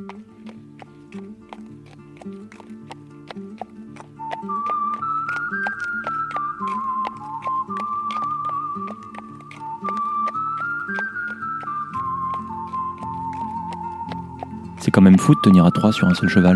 C'est quand même fou de tenir à 3 sur un seul cheval.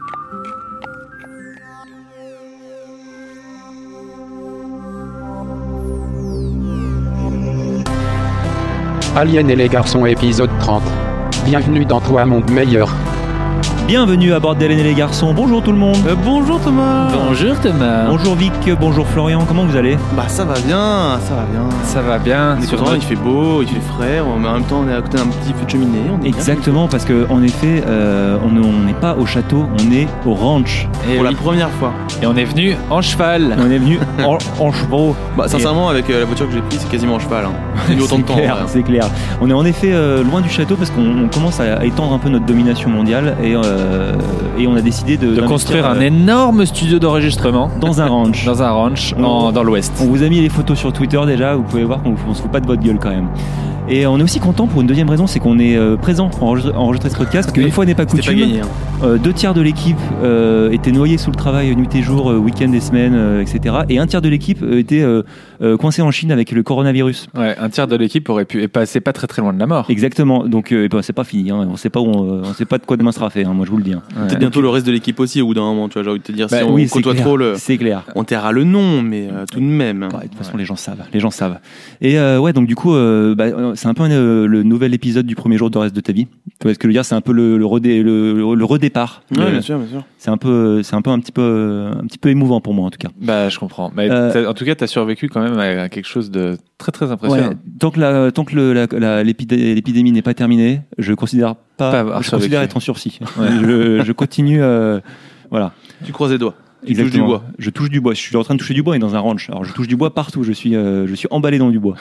Alien et les garçons, épisode 30. Bienvenue dans Toi Monde Meilleur. Bienvenue à bord d'Hélène et les garçons. Bonjour tout le monde. Bonjour Thomas. Bonjour Thomas. Bonjour Vic, bonjour Florian. Comment vous allez ? Bah ça va bien, ça va bien. Ça va bien. Sur il fait beau, il fait frais, mais en même temps on est à côté d'un petit feu de cheminée. Exactement, parce qu'en effet, on n'est pas au château, on est au ranch. Pour la première fois. Et on est venu en cheval. On est venu en cheval. Bah sincèrement, avec la voiture que j'ai prise, c'est quasiment en cheval. J'ai mis autant de temps. C'est clair. On est en effet loin du château parce qu'on commence à étendre un peu notre domination mondiale et on a décidé de construire un énorme studio d'enregistrement dans un ranch. Dans l'ouest. On vous a mis les photos sur Twitter déjà, vous pouvez voir qu'on ne se fout pas de votre gueule quand même. Et on est aussi content pour une deuxième raison, c'est qu'on est présent pour enregistrer ce podcast, parce qu'une fois n'est pas coutume, pas gagné, 2 tiers de l'équipe étaient noyés sous le travail nuit et jour, week-end et semaine, etc. Et 1 tiers de l'équipe était coincé en Chine avec le coronavirus. Ouais, 1 tiers de l'équipe aurait pu passer pas très loin de la mort. Exactement, donc c'est pas fini, hein. On sait pas de quoi demain sera fait, hein, moi je vous le dis. Hein. Peut-être bientôt le reste de l'équipe aussi, au bout d'un moment, tu vois, j'ai envie de te dire, si on côtoie trop c'est clair. On taira le nom, mais tout de même. De toute façon, les gens savent. Et donc du coup, c'est un peu le nouvel épisode du premier jour de Reste de ta vie. Tu vois ce que je veux dire, c'est un peu le redépart. Ouais, bien sûr. C'est un petit peu émouvant pour moi en tout cas. Bah, je comprends. Mais en tout cas, t'as survécu quand même à quelque chose de très très impressionnant. Ouais, tant que l'épidémie n'est pas terminée, je considère être en sursis. Ouais. je continue. Voilà. Tu croises les doigts. Exactement. Du bois. Je touche du bois. Je suis en train de toucher du bois et dans un ranch. Alors je touche du bois partout. Je suis emballé dans du bois.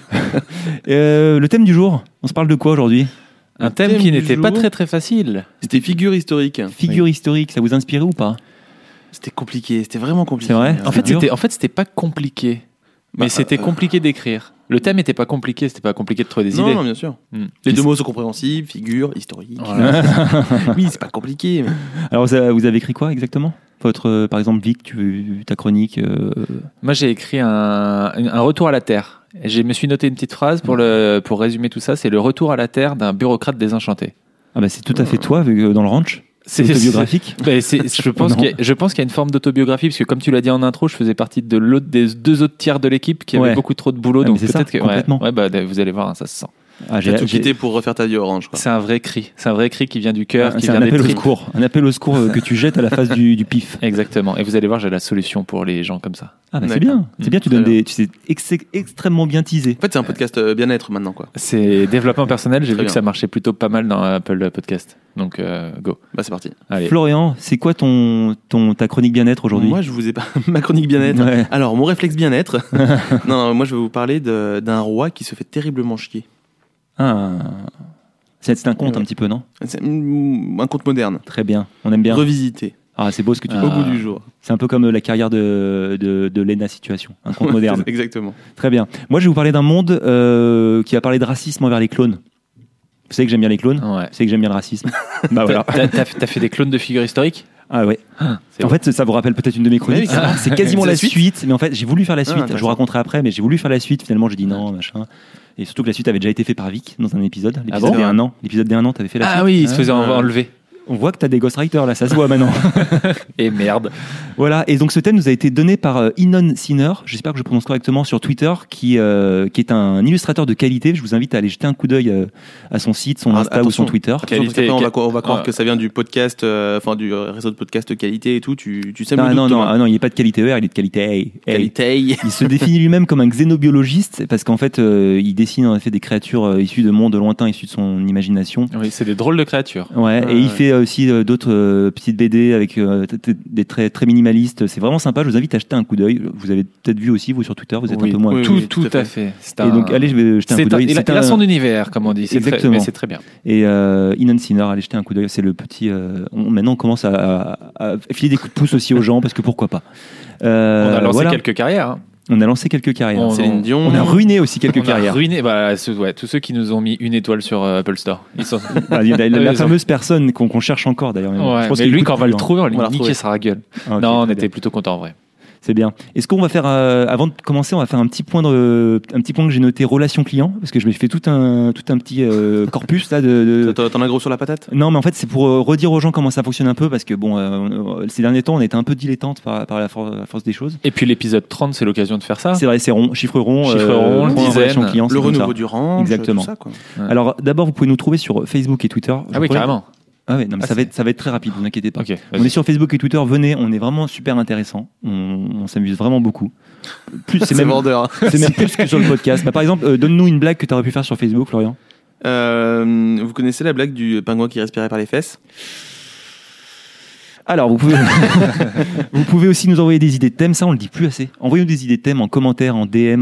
Le thème du jour. On se parle de quoi aujourd'hui ? Un thème qui n'était pas très très facile. C'était figure historique. Figure historique. Ça vous inspirait ou pas ? C'était compliqué. C'était vraiment compliqué. C'est vrai ? En fait, c'était pas compliqué. Mais c'était compliqué d'écrire. Le thème n'était pas compliqué, c'était pas compliqué de trouver des idées. Non, bien sûr. Les deux mots sont compréhensibles, figure, historique. Voilà. Oui, c'est pas compliqué. Mais... Alors, vous avez écrit quoi exactement ? Par exemple, Vic, ta chronique Moi, j'ai écrit un retour à la Terre. Et je me suis noté une petite phrase pour résumer tout ça. C'est le retour à la Terre d'un bureaucrate désenchanté. Ah bah c'est tout à fait toi, dans le ranch. C'est autobiographique. Je pense qu'il y a une forme d'autobiographie, parce que comme tu l'as dit en intro, je faisais partie des 2 autres tiers de l'équipe qui avaient beaucoup trop de boulot. Donc c'est peut-être ça, complètement. Vous allez voir, ça se sent. J'ai tout quitté pour refaire ta vie orange. C'est un vrai cri. C'est un vrai cri qui vient du cœur. C'est un appel au secours. Un appel au secours que tu jettes à la face du pif. Exactement. Et vous allez voir, j'ai la solution pour les gens comme ça. Ah bah c'est bien. C'est bien, tu sais extrêmement bien teasé. En fait, c'est un podcast bien-être maintenant, quoi. C'est développement personnel. J'ai vu que ça marchait plutôt pas mal dans Apple Podcast. Donc, go. Bah, c'est parti. Allez. Florian, c'est quoi ta chronique bien-être aujourd'hui ? Moi, je vous ai pas ma chronique bien-être. Ouais. Alors, mon réflexe bien-être. Non, moi, je vais vous parler d'un roi qui se fait terriblement chier. Ah, c'est un conte un petit peu, non ? C'est un conte moderne. Très bien, on aime bien. Revisité. Ah, c'est beau ce que tu dis. Au goût du jour. C'est un peu comme la carrière de Lena Situation, un conte moderne. Exactement. Très bien. Moi, je vais vous parler d'un monde qui va parler de racisme envers les clones. Vous savez que j'aime bien les clones ? Ouais. Vous savez que j'aime bien le racisme. Bah voilà. T'as fait des clones de figures historiques ? Ah ouais. En fait, ça vous rappelle peut-être une de mes chroniques. C'est quasiment la suite, mais en fait, j'ai voulu faire la suite. Je vous raconterai après, mais j'ai voulu faire la suite. Finalement, j'ai dit non, machin. Et surtout que la suite avait déjà été faite par Vic dans un épisode. L'épisode des 1 an. L'épisode des 1 an, t'avais fait la suite. Ah oui, il se faisait enlever. On voit que t'as des ghostwriters là, ça se voit maintenant. Et merde. Voilà, et donc ce thème nous a été donné par Inon Sinner, j'espère que je prononce correctement, sur Twitter, qui est un illustrateur de qualité. Je vous invite à aller jeter un coup d'œil à son site, son Insta ou son Twitter. Qualité, on va croire que ça vient du podcast, du réseau de podcast qualité et tout. Tu sais non, il n'est pas de qualité ER, il est de qualité. Il se définit lui-même comme un xénobiologiste parce qu'en fait, il dessine en effet des créatures issues de mondes lointains, issues de son imagination. Oui, c'est des drôles de créatures. Ouais, et il fait aussi d'autres petites BD avec des traits très minimalistes. C'est vraiment sympa. Je vous invite à jeter un coup d'œil. Vous avez peut-être vu aussi, vous, sur Twitter, vous êtes un peu moins. Tout à fait. Et donc, allez, je vais jeter un coup d'œil. Il a son univers, comme on dit. Exactement. Mais c'est très bien. Et Inon Sinner, allez jeter un coup d'œil. C'est le petit. Maintenant, on commence à filer des coups de pouce aussi aux gens, parce que pourquoi pas. On a lancé quelques carrières. Hein. On a lancé quelques carrières. Céline Dion. On a ruiné aussi quelques carrières. Ruiné, tous ceux qui nous ont mis une étoile sur Apple Store. La fameuse personne qu'on cherche encore d'ailleurs. Ouais, je pense mais lui, quand on va le trouver, on va lui niquer sa gueule. Okay, non, on était plutôt contents en vrai. C'est bien. Est-ce qu'on va faire, avant de commencer, on va faire un petit point que j'ai noté relation client, parce que je me suis fait tout un petit corpus là T'en as gros sur la patate ? Non, mais en fait c'est pour redire aux gens comment ça fonctionne un peu, parce que ces derniers temps on était un peu dilettantes par la force des choses. Et puis l'épisode 30 c'est l'occasion de faire ça. C'est vrai, c'est rond, chiffre rond, relation client, le renouveau du range, exactement. Tout ça, quoi. Ouais. Alors d'abord vous pouvez nous trouver sur Facebook et Twitter. Ah oui, carrément. Ah ouais, non, mais ça va être très rapide, ne vous inquiétez pas. Okay, on est sur Facebook et Twitter, venez, on est vraiment super intéressant, on s'amuse vraiment beaucoup. C'est même vendeur. C'est même plus que sur le podcast. Bah, par exemple, donne-nous une blague que tu aurais pu faire sur Facebook, Florian. Vous connaissez la blague du pingouin qui respirait par les fesses ? Alors, vous pouvez aussi nous envoyer des idées de thèmes, ça on le dit plus assez. Envoyez-nous des idées de thèmes en commentaire, en DM,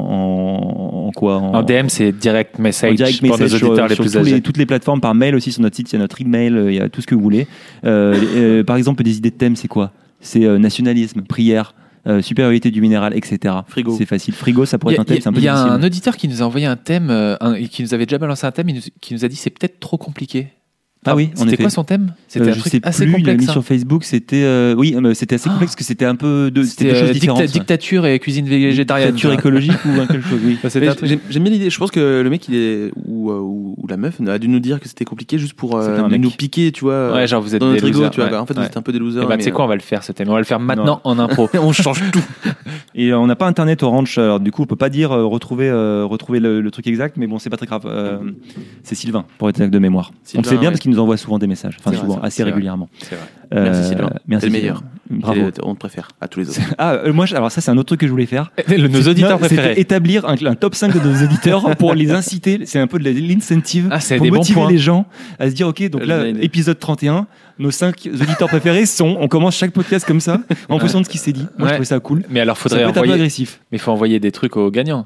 en quoi en DM, c'est direct message pour nos auditeurs les plus âgés. Toutes les plateformes, par mail aussi, sur notre site, il y a notre email, il y a tout ce que vous voulez. Par exemple, des idées de thèmes, c'est quoi ? C'est nationalisme, prière, supériorité du minéral, etc. Frigo. C'est facile. Frigo, ça pourrait être un thème, c'est un peu difficile. Il y a un auditeur qui nous a envoyé un thème, qui nous avait déjà balancé un thème, qui nous a dit c'est peut-être trop compliqué. Ah oui, c'était quoi son thème ? C'était un truc assez complexe. Il a mis sur Facebook, c'était c'était assez complexe parce que c'était un peu c'était des choses différentes. Dictature et cuisine végétarienne. Dictature écologique ou quelque chose. Oui. J'aime bien l'idée. Je pense que le mec ou la meuf a dû nous dire que c'était compliqué juste pour nous piquer, tu vois. Ouais, genre vous êtes dans des notre ego, losers, tu vois. En fait, vous êtes un peu des losers. Tu sais quoi, on va le faire ce thème. On va le faire maintenant en impro. On change tout. Et on n'a pas internet Orange, alors du coup on peut pas dire retrouver le truc exact, mais bon c'est pas très grave. C'est Sylvain pour être exact de mémoire. On le sait bien parce qu'il nous envoie souvent des messages. Enfin, souvent, assez régulièrement. C'est vrai. Merci Sylvain. Merci. C'est le meilleur. Bravo. On te préfère à tous les autres. Alors ça, c'est un autre truc que je voulais faire. Nos auditeurs préférés. C'est établir un top 5 de nos auditeurs pour les inciter. C'est un peu de l'incentive pour motiver les gens à se dire, OK, donc là, épisode 31, nos 5 auditeurs préférés sont, on commence chaque podcast comme ça, en fonction de ce qui s'est dit. Moi, je trouvais ça cool. Mais alors, faudrait ça peut être un peu agressif. Mais il faut envoyer des trucs aux gagnants.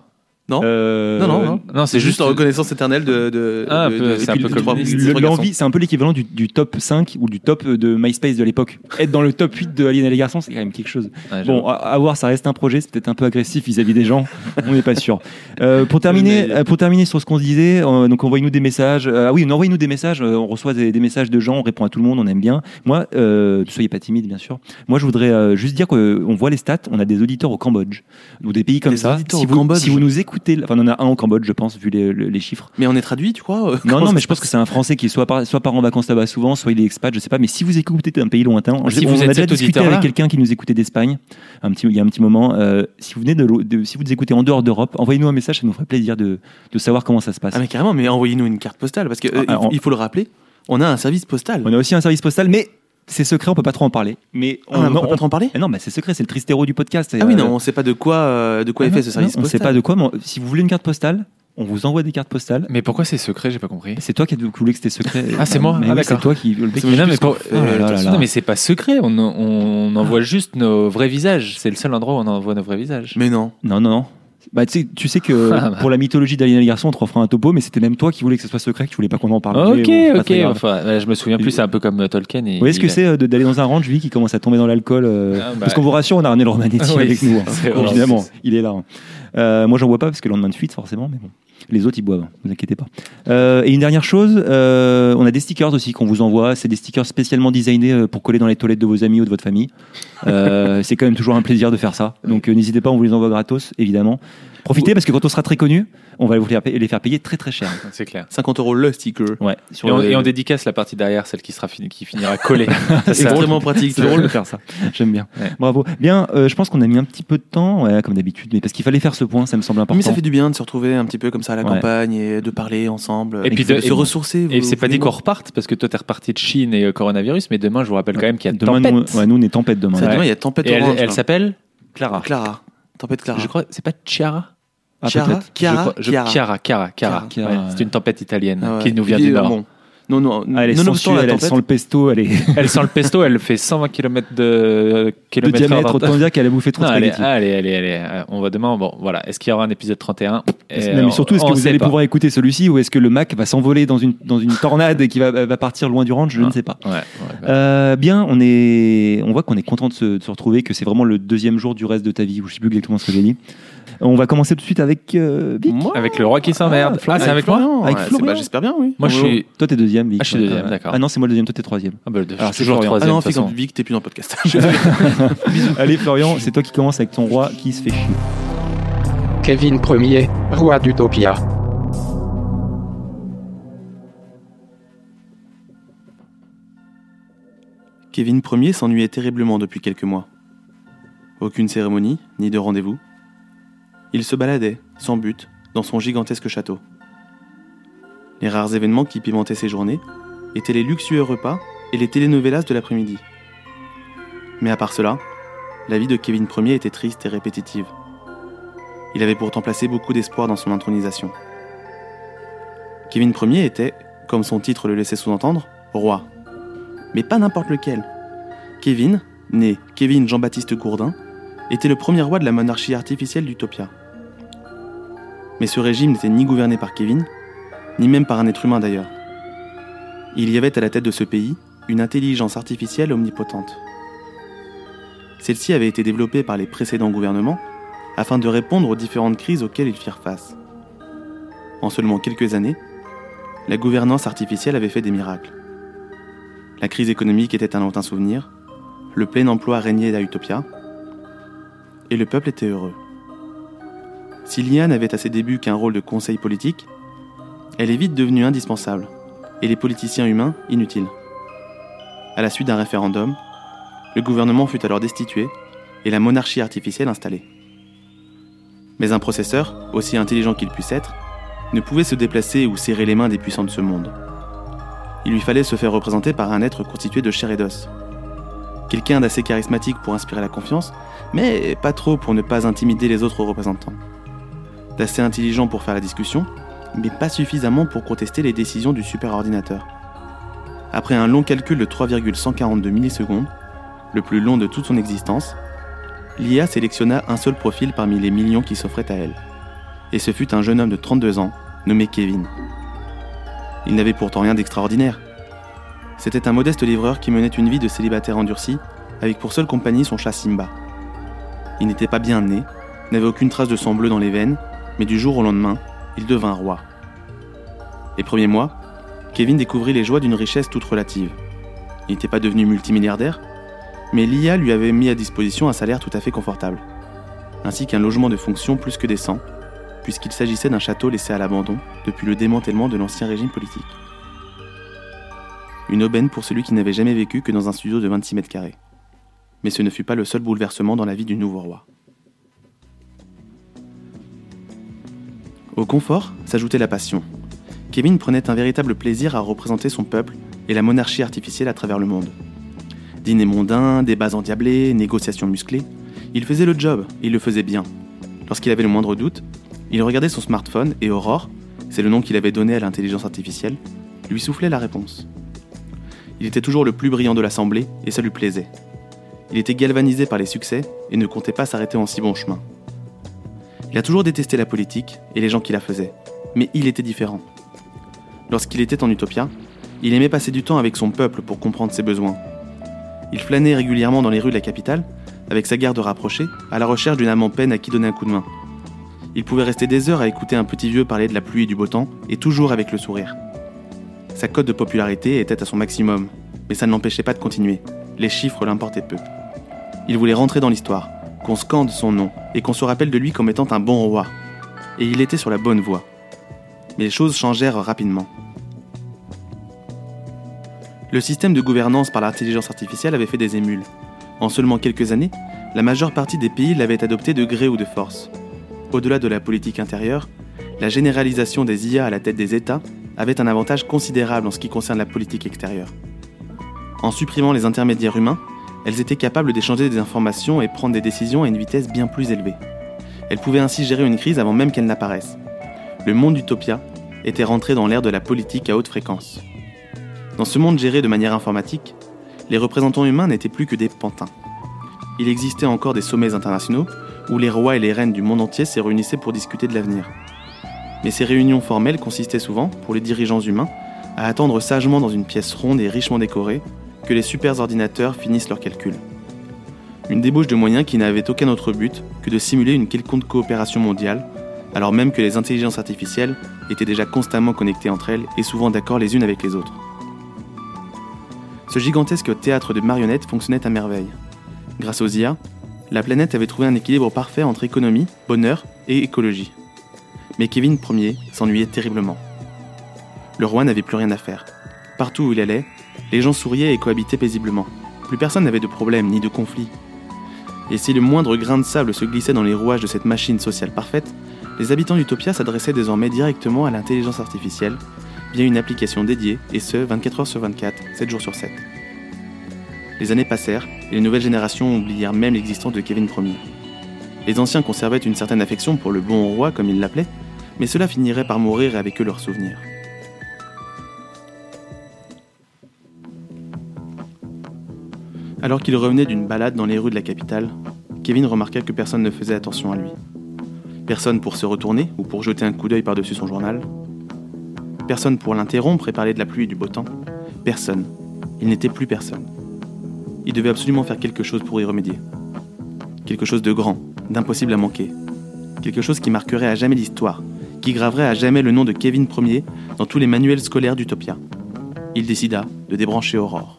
Non, c'est juste reconnaissance éternelle c'est un peu comme l'envie, c'est un peu l'équivalent du top 5 ou du top de MySpace de l'époque. Être dans le top 8 de Alien et les garçons, c'est quand même quelque chose. Bon, à voir, ça reste un projet, c'est peut-être un peu agressif vis-à-vis des gens, on n'est pas sûr. Pour terminer sur ce qu'on se disait, donc envoyez-nous des messages. Envoyez-nous des messages, on reçoit des messages de gens, on répond à tout le monde, on aime bien. Moi, soyez pas timide bien sûr. Moi, je voudrais juste dire qu'on voit les stats, on a des auditeurs au Cambodge ou des pays comme ça. Si vous nous écoutez, enfin, on en a un au Cambodge, je pense, vu les chiffres. Mais on est traduit, tu crois Non, mais je pense que c'est un Français qui soit part en vacances là-bas souvent, soit il est expat, je sais pas. Mais si vous écoutez un pays lointain, on a déjà discuté avec quelqu'un qui nous écoutait d'Espagne, il y a un petit moment. Si vous venez si vous nous écoutez en dehors d'Europe, envoyez-nous un message, ça nous ferait plaisir de savoir comment ça se passe. Ah mais carrément, mais envoyez-nous une carte postale parce que il faut le rappeler, on a un service postal. On a aussi un service postal, mais c'est secret, on peut pas trop en parler. Mais on peut pas trop en parler. Non, mais c'est secret, c'est le Tristero du podcast. Ah oui, non, on sait pas de quoi est fait ce service postal. On sait pas de quoi. Mais si vous voulez une carte postale, on vous envoie des cartes postales. Mais pourquoi c'est secret ? J'ai pas compris. C'est toi qui voulais que c'était secret. Ah, c'est moi. D'accord. C'est toi qui. Non, mais c'est pas secret. On envoie juste nos vrais visages. C'est le seul endroit où on envoie nos vrais visages. Mais non. Non. Bah, tu sais que pour la mythologie d'Alien et les garçons, on te refera un topo, mais c'était même toi qui voulais que ce soit secret, que tu voulais pas qu'on en parle. Ok. Enfin, je me souviens plus, c'est un peu comme Tolkien. Vous voyez ce que c'est d'aller dans un ranch, lui, qui commence à tomber dans l'alcool parce qu'on vous rassure, on a ramené le Romanetti avec nous. Évidemment, il est là. Moi, j'en bois pas parce que le lendemain de fuite, forcément, mais bon. Les autres, ils boivent, ne vous inquiétez pas. Et une dernière chose, on a des stickers aussi qu'on vous envoie. C'est des stickers spécialement designés pour coller dans les toilettes de vos amis ou de votre famille. C'est quand même toujours un plaisir de faire ça. Donc n'hésitez pas, on vous les envoie gratos, évidemment. Profitez parce que quand on sera très connu, on va les faire payer très très cher. C'est clair. 50 € le sticker. Ouais. Et on dédicace la partie derrière, celle qui finira collée. C'est vraiment pratique. C'est drôle de faire ça. J'aime bien. Ouais. Bravo. Bien, je pense qu'on a mis un petit peu de temps, comme d'habitude, mais parce qu'il fallait faire ce point, ça me semble important. Mais ça fait du bien de se retrouver un petit peu comme ça à la campagne et de parler ensemble. Et puis de se ressourcer. Et c'est pas dit qu'on reparte parce que toi t'es reparti de Chine et coronavirus, mais demain je vous rappelle quand même qu'il y a demain, tempête. Nous on est tempête demain. Demain il y a tempête orange. Elle s'appelle Clara. Tempête Clara. Je crois c'est pas Chiara. Chiara. Chiara. C'est une tempête italienne qui nous vient du nord. Elle est sensuelle, elle sent le pesto. Elle sent le pesto, elle fait 120 km de diamètre. Autant dire qu'elle a bouffé trop de spaghettis. Allez. On va demain. Bon, voilà. Est-ce qu'il y aura un épisode 31 ? Mais surtout, est-ce que vous allez pouvoir écouter celui-ci ou est-ce que le Mac va s'envoler dans une tornade et qui va partir loin du ranch ? Je ne sais pas. Bien, on voit qu'on est content de se retrouver, que c'est vraiment le deuxième jour du reste de ta vie, ou je ne sais plus exactement ce que j'ai dit. On va commencer tout de suite avec Vic. Avec le roi qui s'emmerde. C'est avec moi ? Avec Florian. J'espère bien, oui. Moi, toi, t'es deuxième, Vic. Je suis deuxième, d'accord. Ah non, c'est moi le deuxième, toi, t'es troisième. Alors, c'est toujours troisième. Ah non, fais comme Vic, t'es plus dans le podcast. Allez, Florian, c'est toi qui commence avec ton roi qui se fait chier. Kevin Ier, roi d'Utopia. Kevin Ier s'ennuyait terriblement depuis quelques mois. Aucune cérémonie, ni de rendez-vous. Il se baladait, sans but, dans son gigantesque château. Les rares événements qui pimentaient ses journées étaient les luxueux repas et les telenovelas de l'après-midi. Mais à part cela, la vie de Kevin Ier était triste et répétitive. Il avait pourtant placé beaucoup d'espoir dans son intronisation. Kevin Ier était, comme son titre le laissait sous-entendre, roi. Mais pas n'importe lequel. Kevin, né Kevin Jean-Baptiste Gourdin, était le premier roi de la monarchie artificielle d'Utopia. Mais ce régime n'était ni gouverné par Kevin, ni même par un être humain d'ailleurs. Il y avait à la tête de ce pays une intelligence artificielle omnipotente. Celle-ci avait été développée par les précédents gouvernements afin de répondre aux différentes crises auxquelles ils firent face. En seulement quelques années, la gouvernance artificielle avait fait des miracles. La crise économique était un lointain souvenir, le plein emploi régnait à Utopia, et le peuple était heureux. Si l'IA n'avait à ses débuts qu'un rôle de conseil politique, elle est vite devenue indispensable, et les politiciens humains inutiles. À la suite d'un référendum, le gouvernement fut alors destitué et la monarchie artificielle installée. Mais un processeur, aussi intelligent qu'il puisse être, ne pouvait se déplacer ou serrer les mains des puissants de ce monde. Il lui fallait se faire représenter par un être constitué de chair et d'os. Quelqu'un d'assez charismatique pour inspirer la confiance, mais pas trop pour ne pas intimider les autres représentants. D'assez intelligent pour faire la discussion, mais pas suffisamment pour contester les décisions du superordinateur. Après un long calcul de 3,142 millisecondes, le plus long de toute son existence, l'IA sélectionna un seul profil parmi les millions qui s'offraient à elle. Et ce fut un jeune homme de 32 ans, nommé Kevin. Il n'avait pourtant rien d'extraordinaire. C'était un modeste livreur qui menait une vie de célibataire endurci, avec pour seule compagnie son chat Simba. Il n'était pas bien né, n'avait aucune trace de sang bleu dans les veines, mais du jour au lendemain, il devint roi. Les premiers mois, Kevin découvrit les joies d'une richesse toute relative. Il n'était pas devenu multimilliardaire, mais l'IA lui avait mis à disposition un salaire tout à fait confortable, ainsi qu'un logement de fonction plus que décent, puisqu'il s'agissait d'un château laissé à l'abandon depuis le démantèlement de l'ancien régime politique. Une aubaine pour celui qui n'avait jamais vécu que dans un studio de 26 mètres carrés. Mais ce ne fut pas le seul bouleversement dans la vie du nouveau roi. Au confort s'ajoutait la passion. Kevin prenait un véritable plaisir à représenter son peuple et la monarchie artificielle à travers le monde. Dîners mondains, débats endiablés, négociations musclées, il faisait le job, et il le faisait bien. Lorsqu'il avait le moindre doute, il regardait son smartphone et Aurore, c'est le nom qu'il avait donné à l'intelligence artificielle, lui soufflait la réponse. Il était toujours le plus brillant de l'assemblée et ça lui plaisait. Il était galvanisé par les succès et ne comptait pas s'arrêter en si bon chemin. Il a toujours détesté la politique et les gens qui la faisaient, mais il était différent. Lorsqu'il était en Utopia, il aimait passer du temps avec son peuple pour comprendre ses besoins. Il flânait régulièrement dans les rues de la capitale, avec sa garde rapprochée, à la recherche d'une âme en peine à qui donner un coup de main. Il pouvait rester des heures à écouter un petit vieux parler de la pluie et du beau temps, et toujours avec le sourire. Sa cote de popularité était à son maximum, mais ça ne l'empêchait pas de continuer. Les chiffres l'importaient peu. Il voulait rentrer dans l'histoire, qu'on scande son nom, et qu'on se rappelle de lui comme étant un bon roi. Et il était sur la bonne voie. Mais les choses changèrent rapidement. Le système de gouvernance par l'intelligence artificielle avait fait des émules. En seulement quelques années, la majeure partie des pays l'avaient adopté de gré ou de force. Au-delà de la politique intérieure, la généralisation des IA à la tête des États avait un avantage considérable en ce qui concerne la politique extérieure. En supprimant les intermédiaires humains, elles étaient capables d'échanger des informations et prendre des décisions à une vitesse bien plus élevée. Elles pouvaient ainsi gérer une crise avant même qu'elle n'apparaisse. Le monde d'Utopia était rentré dans l'ère de la politique à haute fréquence. Dans ce monde géré de manière informatique, les représentants humains n'étaient plus que des pantins. Il existait encore des sommets internationaux où les rois et les reines du monde entier se réunissaient pour discuter de l'avenir. Mais ces réunions formelles consistaient souvent, pour les dirigeants humains, à attendre sagement dans une pièce ronde et richement décorée que les super ordinateurs finissent leurs calculs. Une débauche de moyens qui n'avait aucun autre but que de simuler une quelconque coopération mondiale, alors même que les intelligences artificielles étaient déjà constamment connectées entre elles et souvent d'accord les unes avec les autres. Ce gigantesque théâtre de marionnettes fonctionnait à merveille. Grâce aux IA, la planète avait trouvé un équilibre parfait entre économie, bonheur et écologie. Mais Kevin Ier s'ennuyait terriblement. Le roi n'avait plus rien à faire. Partout où il allait, les gens souriaient et cohabitaient paisiblement. Plus personne n'avait de problème ni de conflit. Et si le moindre grain de sable se glissait dans les rouages de cette machine sociale parfaite, les habitants d'Utopia s'adressaient désormais directement à l'intelligence artificielle via une application dédiée, et ce, 24 heures sur 24, 7 jours sur 7. Les années passèrent, et les nouvelles générations oublièrent même l'existence de Kevin Ier. Les anciens conservaient une certaine affection pour le bon roi, comme ils l'appelaient, mais cela finirait par mourir et avec eux leurs souvenirs. Alors qu'il revenait d'une balade dans les rues de la capitale, Kevin remarqua que personne ne faisait attention à lui. Personne pour se retourner ou pour jeter un coup d'œil par-dessus son journal. Personne pour l'interrompre et parler de la pluie et du beau temps. Personne. Il n'était plus personne. Il devait absolument faire quelque chose pour y remédier. Quelque chose de grand, d'impossible à manquer. Quelque chose qui marquerait à jamais l'histoire, qui graverait à jamais le nom de Kevin Ier dans tous les manuels scolaires d'Utopia. Il décida de débrancher Aurore.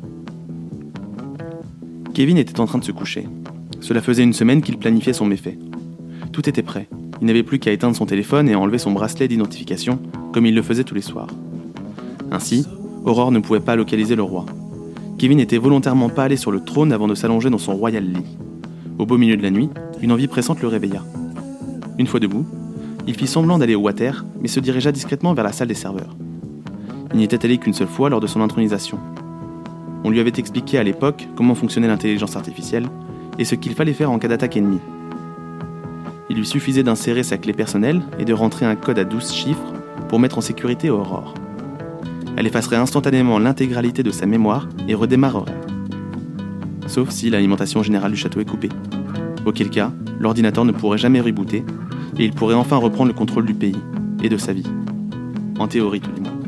Kevin était en train de se coucher. Cela faisait une semaine qu'il planifiait son méfait. Tout était prêt. Il n'avait plus qu'à éteindre son téléphone et enlever son bracelet d'identification, comme il le faisait tous les soirs. Ainsi, Aurore ne pouvait pas localiser le roi. Kevin n'était volontairement pas allé sur le trône avant de s'allonger dans son royal lit. Au beau milieu de la nuit, une envie pressante le réveilla. Une fois debout, il fit semblant d'aller au water, mais se dirigea discrètement vers la salle des serveurs. Il n'y était allé qu'une seule fois lors de son intronisation. On lui avait expliqué à l'époque comment fonctionnait l'intelligence artificielle et ce qu'il fallait faire en cas d'attaque ennemie. Il lui suffisait d'insérer sa clé personnelle et de rentrer un code à 12 chiffres pour mettre en sécurité Aurore. Elle effacerait instantanément l'intégralité de sa mémoire et redémarrerait. Sauf si l'alimentation générale du château est coupée. Auquel cas, l'ordinateur ne pourrait jamais rebooter et il pourrait enfin reprendre le contrôle du pays et de sa vie. En théorie tout du moins.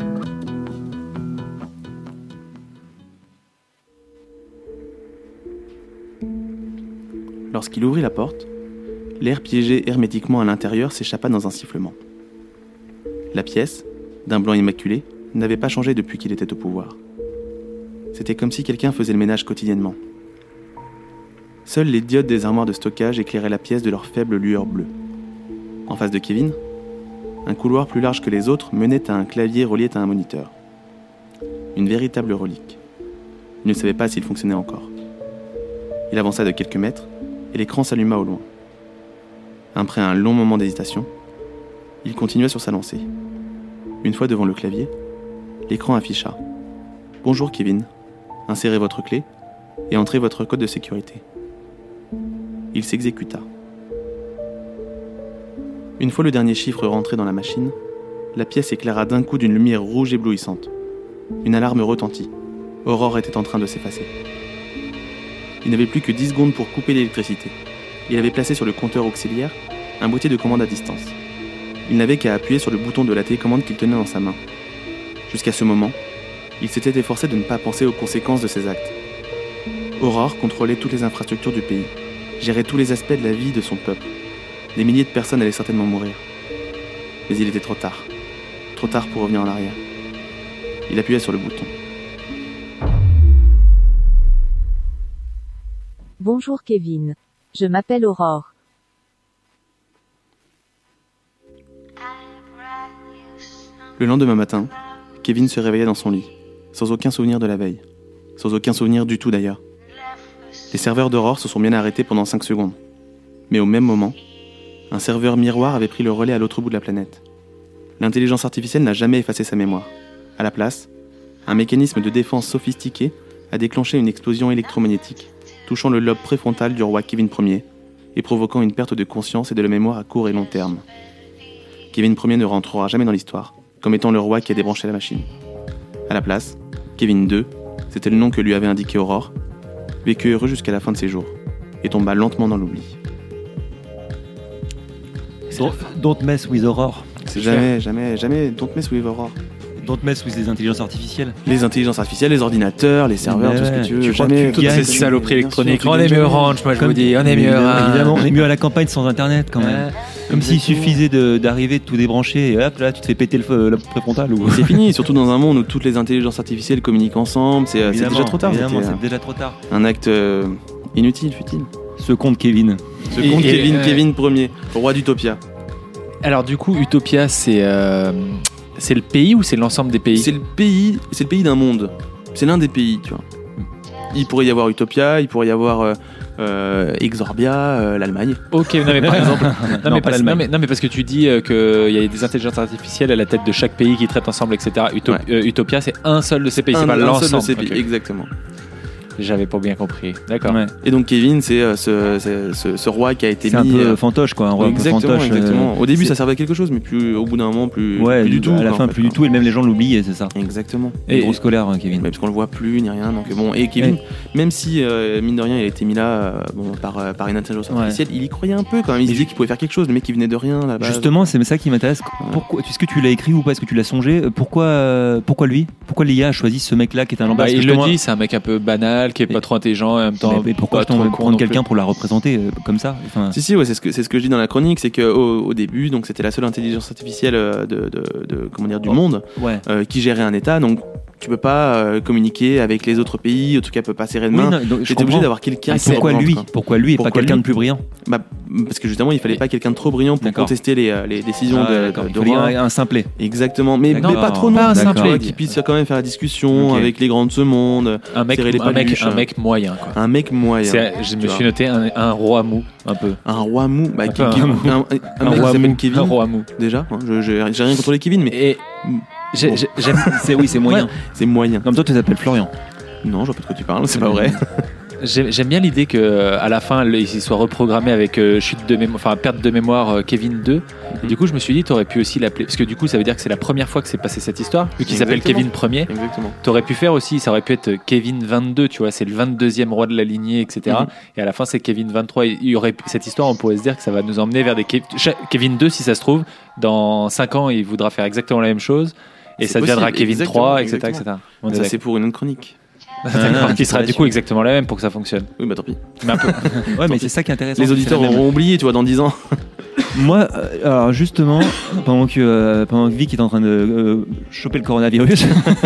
Lorsqu'il ouvrit la porte, l'air piégé hermétiquement à l'intérieur s'échappa dans un sifflement. La pièce, d'un blanc immaculé, n'avait pas changé depuis qu'il était au pouvoir. C'était comme si quelqu'un faisait le ménage quotidiennement. Seules les diodes des armoires de stockage éclairaient la pièce de leur faible lueur bleue. En face de Kevin, un couloir plus large que les autres menait à un clavier relié à un moniteur. Une véritable relique. Il ne savait pas s'il fonctionnait encore. Il avança de quelques mètres et l'écran s'alluma au loin. Après un long moment d'hésitation, il continua sur sa lancée. Une fois devant le clavier, l'écran afficha « Bonjour Kevin, insérez votre clé et entrez votre code de sécurité. » Il s'exécuta. Une fois le dernier chiffre rentré dans la machine, la pièce éclaira d'un coup d'une lumière rouge éblouissante. Une alarme retentit. Aurore était en train de s'effacer. Il n'avait plus que 10 secondes pour couper l'électricité. Il avait placé sur le compteur auxiliaire un boîtier de commande à distance. Il n'avait qu'à appuyer sur le bouton de la télécommande qu'il tenait dans sa main. Jusqu'à ce moment, il s'était efforcé de ne pas penser aux conséquences de ses actes. Aurore contrôlait toutes les infrastructures du pays, gérait tous les aspects de la vie de son peuple. Des milliers de personnes allaient certainement mourir. Mais il était trop tard. Trop tard pour revenir en arrière. Il appuyait sur le bouton. Bonjour Kevin. Je m'appelle Aurore. Le lendemain matin, Kevin se réveilla dans son lit, sans aucun souvenir de la veille. Sans aucun souvenir du tout d'ailleurs. Les serveurs d'Aurore se sont bien arrêtés pendant 5 secondes. Mais au même moment, un serveur miroir avait pris le relais à l'autre bout de la planète. L'intelligence artificielle n'a jamais effacé sa mémoire. À la place, un mécanisme de défense sophistiqué a déclenché une explosion électromagnétique, touchant le lobe préfrontal du roi Kevin Ier et provoquant une perte de conscience et de la mémoire à court et long terme. Kevin Ier ne rentrera jamais dans l'histoire, comme étant le roi qui a débranché la machine. À la place, Kevin 2, c'était le nom que lui avait indiqué Aurore, vécut heureux jusqu'à la fin de ses jours, et tomba lentement dans l'oubli. Don't mess with Aurore. Jamais, don't mess with Aurore. Don't mess with les intelligences artificielles. Les intelligences artificielles, les ordinateurs, les serveurs, tout ce que tu veux. Jamais. Toutes ces saloperies électroniques. On est mieux Orange, moi je vous dis. On est mieux. Évidemment, on est mieux à la campagne sans internet quand même. Comme s'il suffisait d'arriver, de tout débrancher et hop là tu te fais péter le préfrontal. C'est fini, surtout dans un monde où toutes les intelligences artificielles communiquent ensemble. C'est déjà trop tard. Évidemment, c'est déjà trop tard. Un acte inutile, futile. Ce compte Kevin. Kevin Ier, roi d'Utopia. Alors du coup, Utopia, c'est le pays ou c'est l'ensemble des pays ? C'est le pays d'un monde. C'est l'un des pays, tu vois. Il pourrait y avoir Utopia, il pourrait y avoir Exorbia, l'Allemagne. Ok, non mais par exemple, non mais parce que tu dis qu'il y a des intelligences artificielles à la tête de chaque pays qui traitent ensemble, etc. Utopia, c'est un seul de ces pays, c'est pas l'ensemble. Seul de ces pays, exactement. J'avais pas bien compris. D'accord. Ouais. Et donc Kevin, c'est ce roi qui a été mis. C'est un peu fantoche, quoi. Un roi exactement, fantoche. Exactement. Au début, ça servait à quelque chose, mais au bout d'un moment, plus du tout. À la fin, plus du tout. Et même les gens l'oublient, c'est ça. Exactement. Et grosse colère, Kevin. Parce qu'on le voit plus ni rien. Donc bon. Et Kevin, même si mine de rien, il a été mis là par une intelligence artificielle, il y croyait un peu quand même. Il se disait qu'il pouvait faire quelque chose. Le mec, il venait de rien là-bas. Justement, c'est ça qui m'intéresse. Pourquoi est-ce que tu l'as écrit ou pas ? Est-ce que tu l'as songé ? Pourquoi lui ? Pourquoi l'IA a choisi ce mec-là qui est un lambda ? Il le dit, c'est un mec un peu banal, qui est pas trop intelligent. En même temps, mais pourquoi prendre quelqu'un pour la représenter comme ça ? Si, ouais, c'est ce que je dis dans la chronique, c'est qu'au début, donc c'était la seule intelligence artificielle du monde qui gérait un État. Donc tu peux pas communiquer avec les autres pays, en tout cas, peut pas serrer de main. J'étais obligé d'avoir quelqu'un. Pourquoi lui et pas quelqu'un de plus brillant ? Parce que justement, il fallait pas quelqu'un de trop brillant pour contester les décisions de roi. Un simplet. Exactement, mais pas trop non, qui puisse quand même faire la discussion avec les grands de ce monde. Un mec moyen. Quoi. Un mec moyen. Je me suis noté un roi mou, un peu. Un roi mou, un mec qui s'appelle Kevin. Un roi mou. Déjà, j'ai rien contre les Kevin, mais c'est moyen. C'est moyen. Comme toi, tu t'appelles Florian. Non, je vois pas de quoi tu parles, c'est pas vrai. J'aime bien l'idée qu'à la fin, il soit reprogrammé avec perte de mémoire Kevin 2. Et du coup, je me suis dit, tu aurais pu aussi l'appeler. Parce que du coup, ça veut dire que c'est la première fois que c'est passé cette histoire, vu qu'il s'appelle Kevin Ier. Exactement. Tu aurais pu faire aussi, ça aurait pu être Kevin 22, tu vois, c'est le 22e roi de la lignée, etc. Et à la fin, c'est Kevin 23. Il y aurait cette histoire, on pourrait se dire que ça va nous emmener vers des Kevin 2, si ça se trouve, dans 5 ans, il voudra faire exactement la même chose. Et ça deviendra Kevin 3, etc. Ça, c'est pour une autre chronique. Qui sera du coup exactement la même pour que ça fonctionne. Oui, bah tant pis. Mais c'est ça qui est intéressant. Les auditeurs auront oublié, tu vois, dans 10 ans. Moi, alors justement, pendant que Vic est en train de choper le coronavirus,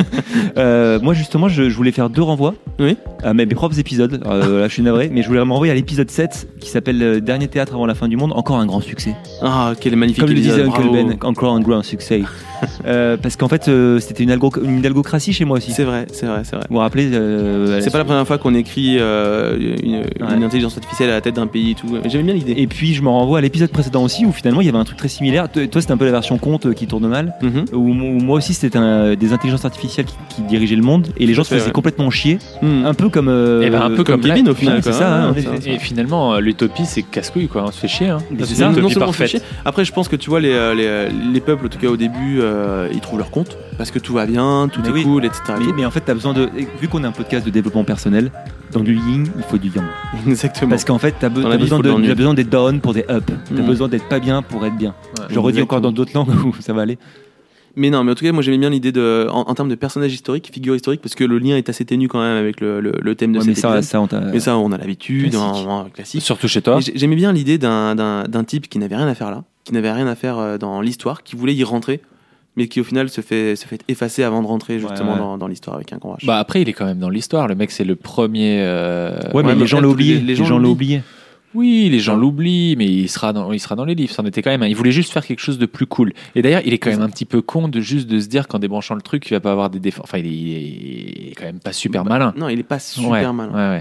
moi justement, je voulais faire 2 renvois à mes propres épisodes. Là, je suis navré, mais je voulais m'envoyer à l'épisode 7 qui s'appelle Dernier théâtre avant la fin du monde. Encore un grand succès. Ah, quel magnifique Comme le épisode. disait Uncle Ben, encore un grand succès. Parce qu'en fait, c'était une algocratie chez moi aussi. C'est vrai. Vous vous rappelez c'est pas la première fois qu'on écrit une intelligence artificielle à la tête d'un pays et tout. J'aimais bien l'idée. Et puis je me renvoie à l'épisode précédent aussi où finalement il y avait un truc très similaire. Toi c'était un peu la version conte qui tourne mal. Où moi aussi c'était des intelligences artificielles qui dirigeaient le monde et les gens se faisaient complètement chier. Un peu comme un peu comme Kevin au final. C'est ça. En effet. Et finalement l'utopie c'est casse-couille quoi. On se fait chier. C'est ça. Non seulement on se fait chier. Après je pense que tu vois les peuples en tout cas au début ils trouvent leur compte parce que tout va bien, tout est cool, etc. Mais en fait t'as besoin vu qu'on est un podcast de développement personnel, dans du yin il faut du yang. Exactement. Parce qu'en fait t'as besoin d'être down pour des up. T'as besoin d'être pas bien pour être bien. Je redis encore dans d'autres langues où ça va aller. Mais non, mais en tout cas, moi j'aimais bien l'idée en termes de personnage historique, figure historique, parce que le lien est assez ténu quand même avec le thème de cet épisode. Mais ça, on a l'habitude, en classique. Surtout chez toi. Et j'aimais bien l'idée d'un type qui n'avait rien à faire là, qui n'avait rien à faire dans l'histoire, qui voulait y rentrer, mais qui au final se fait effacer avant de rentrer justement dans l'histoire avec un grand H. Bah après, il est quand même dans l'histoire. Le mec, c'est le premier. Mais les gens l'ont oublié. Les gens l'ont oublié. Oui, les gens l'oublient, mais il sera dans les livres. C'en était quand même. Il voulait juste faire quelque chose de plus cool. Et d'ailleurs, il est quand même un petit peu con de se dire qu'en débranchant le truc, il va pas avoir des défauts. Enfin, il est quand même pas super malin. Non, il est pas super malin. Ouais.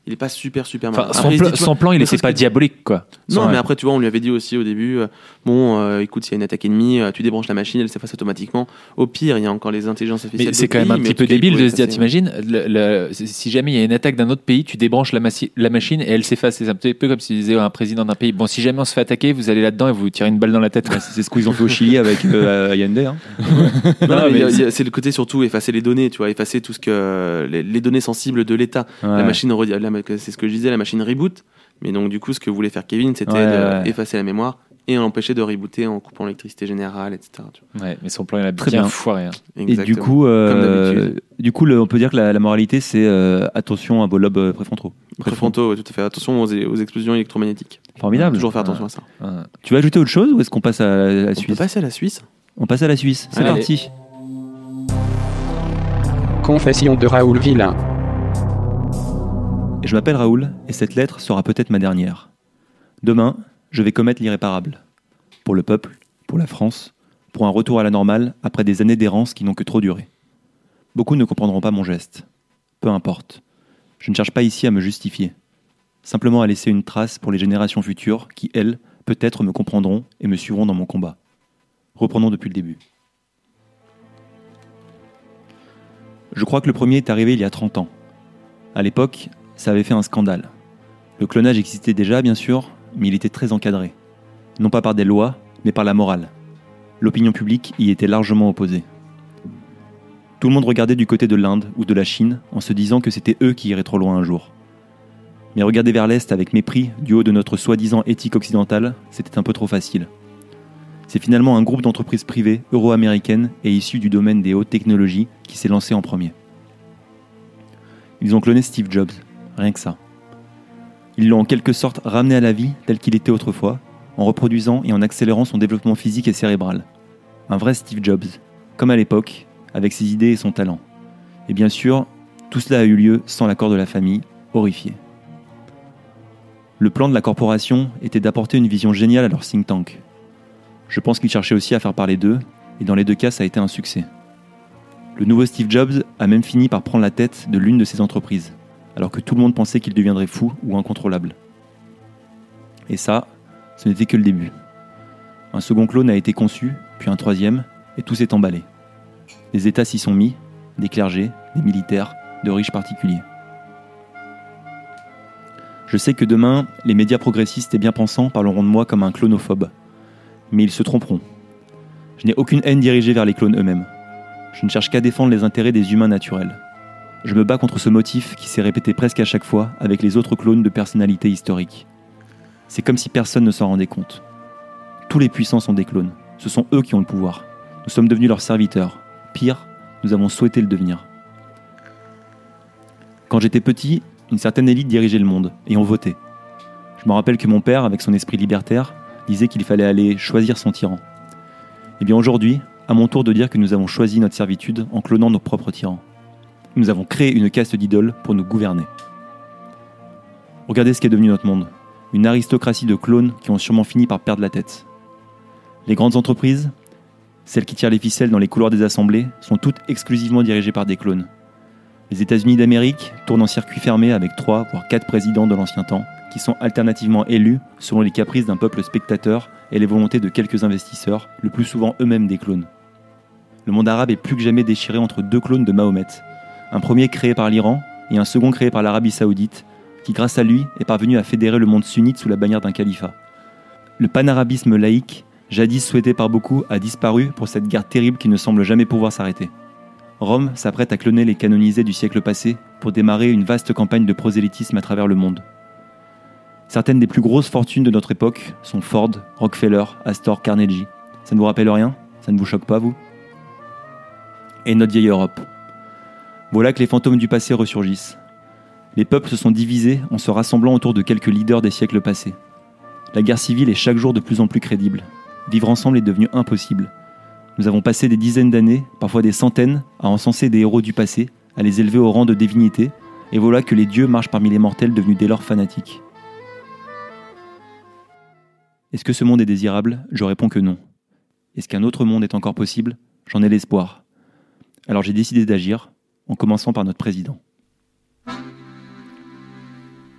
il est pas super mal. Enfin, son plan, il était pas diabolique, quoi. Non, mais après, tu vois, on lui avait dit aussi au début, écoute, s'il y a une attaque ennemie, tu débranches la machine, elle s'efface automatiquement. Au pire, il y a encore les intelligences artificielles. Mais c'est quand même un petit peu débile de se dire, t'imagines, si jamais il y a une attaque d'un autre pays, tu débranches la machine et elle s'efface. C'est un peu comme si tu disais à un président d'un pays, bon, si jamais on se fait attaquer, vous allez là-dedans et vous tirez une balle dans la tête. C'est ce qu'ils ont fait au Chili avec Allende. Hein. Non, mais c'est le côté surtout effacer les données, tu vois, effacer tout ce que les données sensibles de l'État. Ouais. La machine, c'est ce que je disais, la machine reboot. Mais donc, du coup, ce que voulait faire Kevin, c'était d'effacer la mémoire et l'empêcher de rebooter en coupant l'électricité générale, etc. Tu vois. Ouais, mais son plan, il a bien foiré. Hein. Et du coup, on peut dire que la moralité, c'est attention à vos lobes préfrontaux. Préfrontaux, tout à fait. Attention aux explosions électromagnétiques. Formidable. Toujours faire attention à ça. Tu veux ajouter autre chose ou est-ce qu'on passe à la Suisse ? On peut passer à la Suisse. On passe à la Suisse. C'est parti. Confession de Raoul Villain. Je m'appelle Raoul et cette lettre sera peut-être ma dernière. Demain, je vais commettre l'irréparable. Pour le peuple, pour la France, pour un retour à la normale après des années d'errance qui n'ont que trop duré. Beaucoup ne comprendront pas mon geste. Peu importe. Je ne cherche pas ici à me justifier. Simplement à laisser une trace pour les générations futures qui, elles, peut-être me comprendront et me suivront dans mon combat. Reprenons depuis le début. Je crois que le premier est arrivé il y a 30 ans. À l'époque, ça avait fait un scandale. Le clonage existait déjà, bien sûr, mais il était très encadré. Non pas par des lois, mais par la morale. L'opinion publique y était largement opposée. Tout le monde regardait du côté de l'Inde ou de la Chine en se disant que c'était eux qui iraient trop loin un jour. Mais regarder vers l'Est avec mépris du haut de notre soi-disant éthique occidentale, c'était un peu trop facile. C'est finalement un groupe d'entreprises privées euro-américaines et issues du domaine des hautes technologies qui s'est lancé en premier. Ils ont cloné Steve Jobs, rien que ça. Ils l'ont en quelque sorte ramené à la vie tel qu'il était autrefois, en reproduisant et en accélérant son développement physique et cérébral. Un vrai Steve Jobs, comme à l'époque, avec ses idées et son talent. Et bien sûr, tout cela a eu lieu sans l'accord de la famille, horrifiée. Le plan de la corporation était d'apporter une vision géniale à leur think tank. Je pense qu'ils cherchaient aussi à faire parler d'eux, et dans les deux cas, ça a été un succès. Le nouveau Steve Jobs a même fini par prendre la tête de l'une de ces entreprises, alors que tout le monde pensait qu'il deviendrait fou ou incontrôlable. Et ça, ce n'était que le début. Un second clone a été conçu, puis un troisième, et tout s'est emballé. Les États s'y sont mis, des clergés, des militaires, de riches particuliers. Je sais que demain, les médias progressistes et bien-pensants parleront de moi comme un clonophobe. Mais ils se tromperont. Je n'ai aucune haine dirigée vers les clones eux-mêmes. Je ne cherche qu'à défendre les intérêts des humains naturels. Je me bats contre ce motif qui s'est répété presque à chaque fois avec les autres clones de personnalités historiques. C'est comme si personne ne s'en rendait compte. Tous les puissants sont des clones. Ce sont eux qui ont le pouvoir. Nous sommes devenus leurs serviteurs. Pire, nous avons souhaité le devenir. Quand j'étais petit, une certaine élite dirigeait le monde, et on votait. Je me rappelle que mon père, avec son esprit libertaire, disait qu'il fallait aller choisir son tyran. Et bien aujourd'hui, à mon tour de dire que nous avons choisi notre servitude en clonant nos propres tyrans. Nous avons créé une caste d'idoles pour nous gouverner. Regardez ce qu'est devenu notre monde. Une aristocratie de clones qui ont sûrement fini par perdre la tête. Les grandes entreprises, celles qui tirent les ficelles dans les couloirs des assemblées, sont toutes exclusivement dirigées par des clones. Les États-Unis d'Amérique tournent en circuit fermé avec 3 voire 4 présidents de l'ancien temps, qui sont alternativement élus selon les caprices d'un peuple spectateur et les volontés de quelques investisseurs, le plus souvent eux-mêmes des clones. Le monde arabe est plus que jamais déchiré entre 2 clones de Mahomet, un premier créé par l'Iran et un second créé par l'Arabie Saoudite, qui grâce à lui est parvenu à fédérer le monde sunnite sous la bannière d'un califat. Le panarabisme laïque, jadis souhaité par beaucoup, a disparu pour cette guerre terrible qui ne semble jamais pouvoir s'arrêter. Rome s'apprête à cloner les canonisés du siècle passé pour démarrer une vaste campagne de prosélytisme à travers le monde. Certaines des plus grosses fortunes de notre époque sont Ford, Rockefeller, Astor, Carnegie. Ça ne vous rappelle rien ? Ça ne vous choque pas, vous ? Et notre vieille Europe. Voilà que les fantômes du passé ressurgissent. Les peuples se sont divisés en se rassemblant autour de quelques leaders des siècles passés. La guerre civile est chaque jour de plus en plus crédible. Vivre ensemble est devenu impossible. Nous avons passé des dizaines d'années, parfois des centaines, à encenser des héros du passé, à les élever au rang de divinités, et voilà que les dieux marchent parmi les mortels devenus dès lors fanatiques. Est-ce que ce monde est désirable ? Je réponds que non. Est-ce qu'un autre monde est encore possible ? J'en ai l'espoir. Alors j'ai décidé d'agir, en commençant par notre président.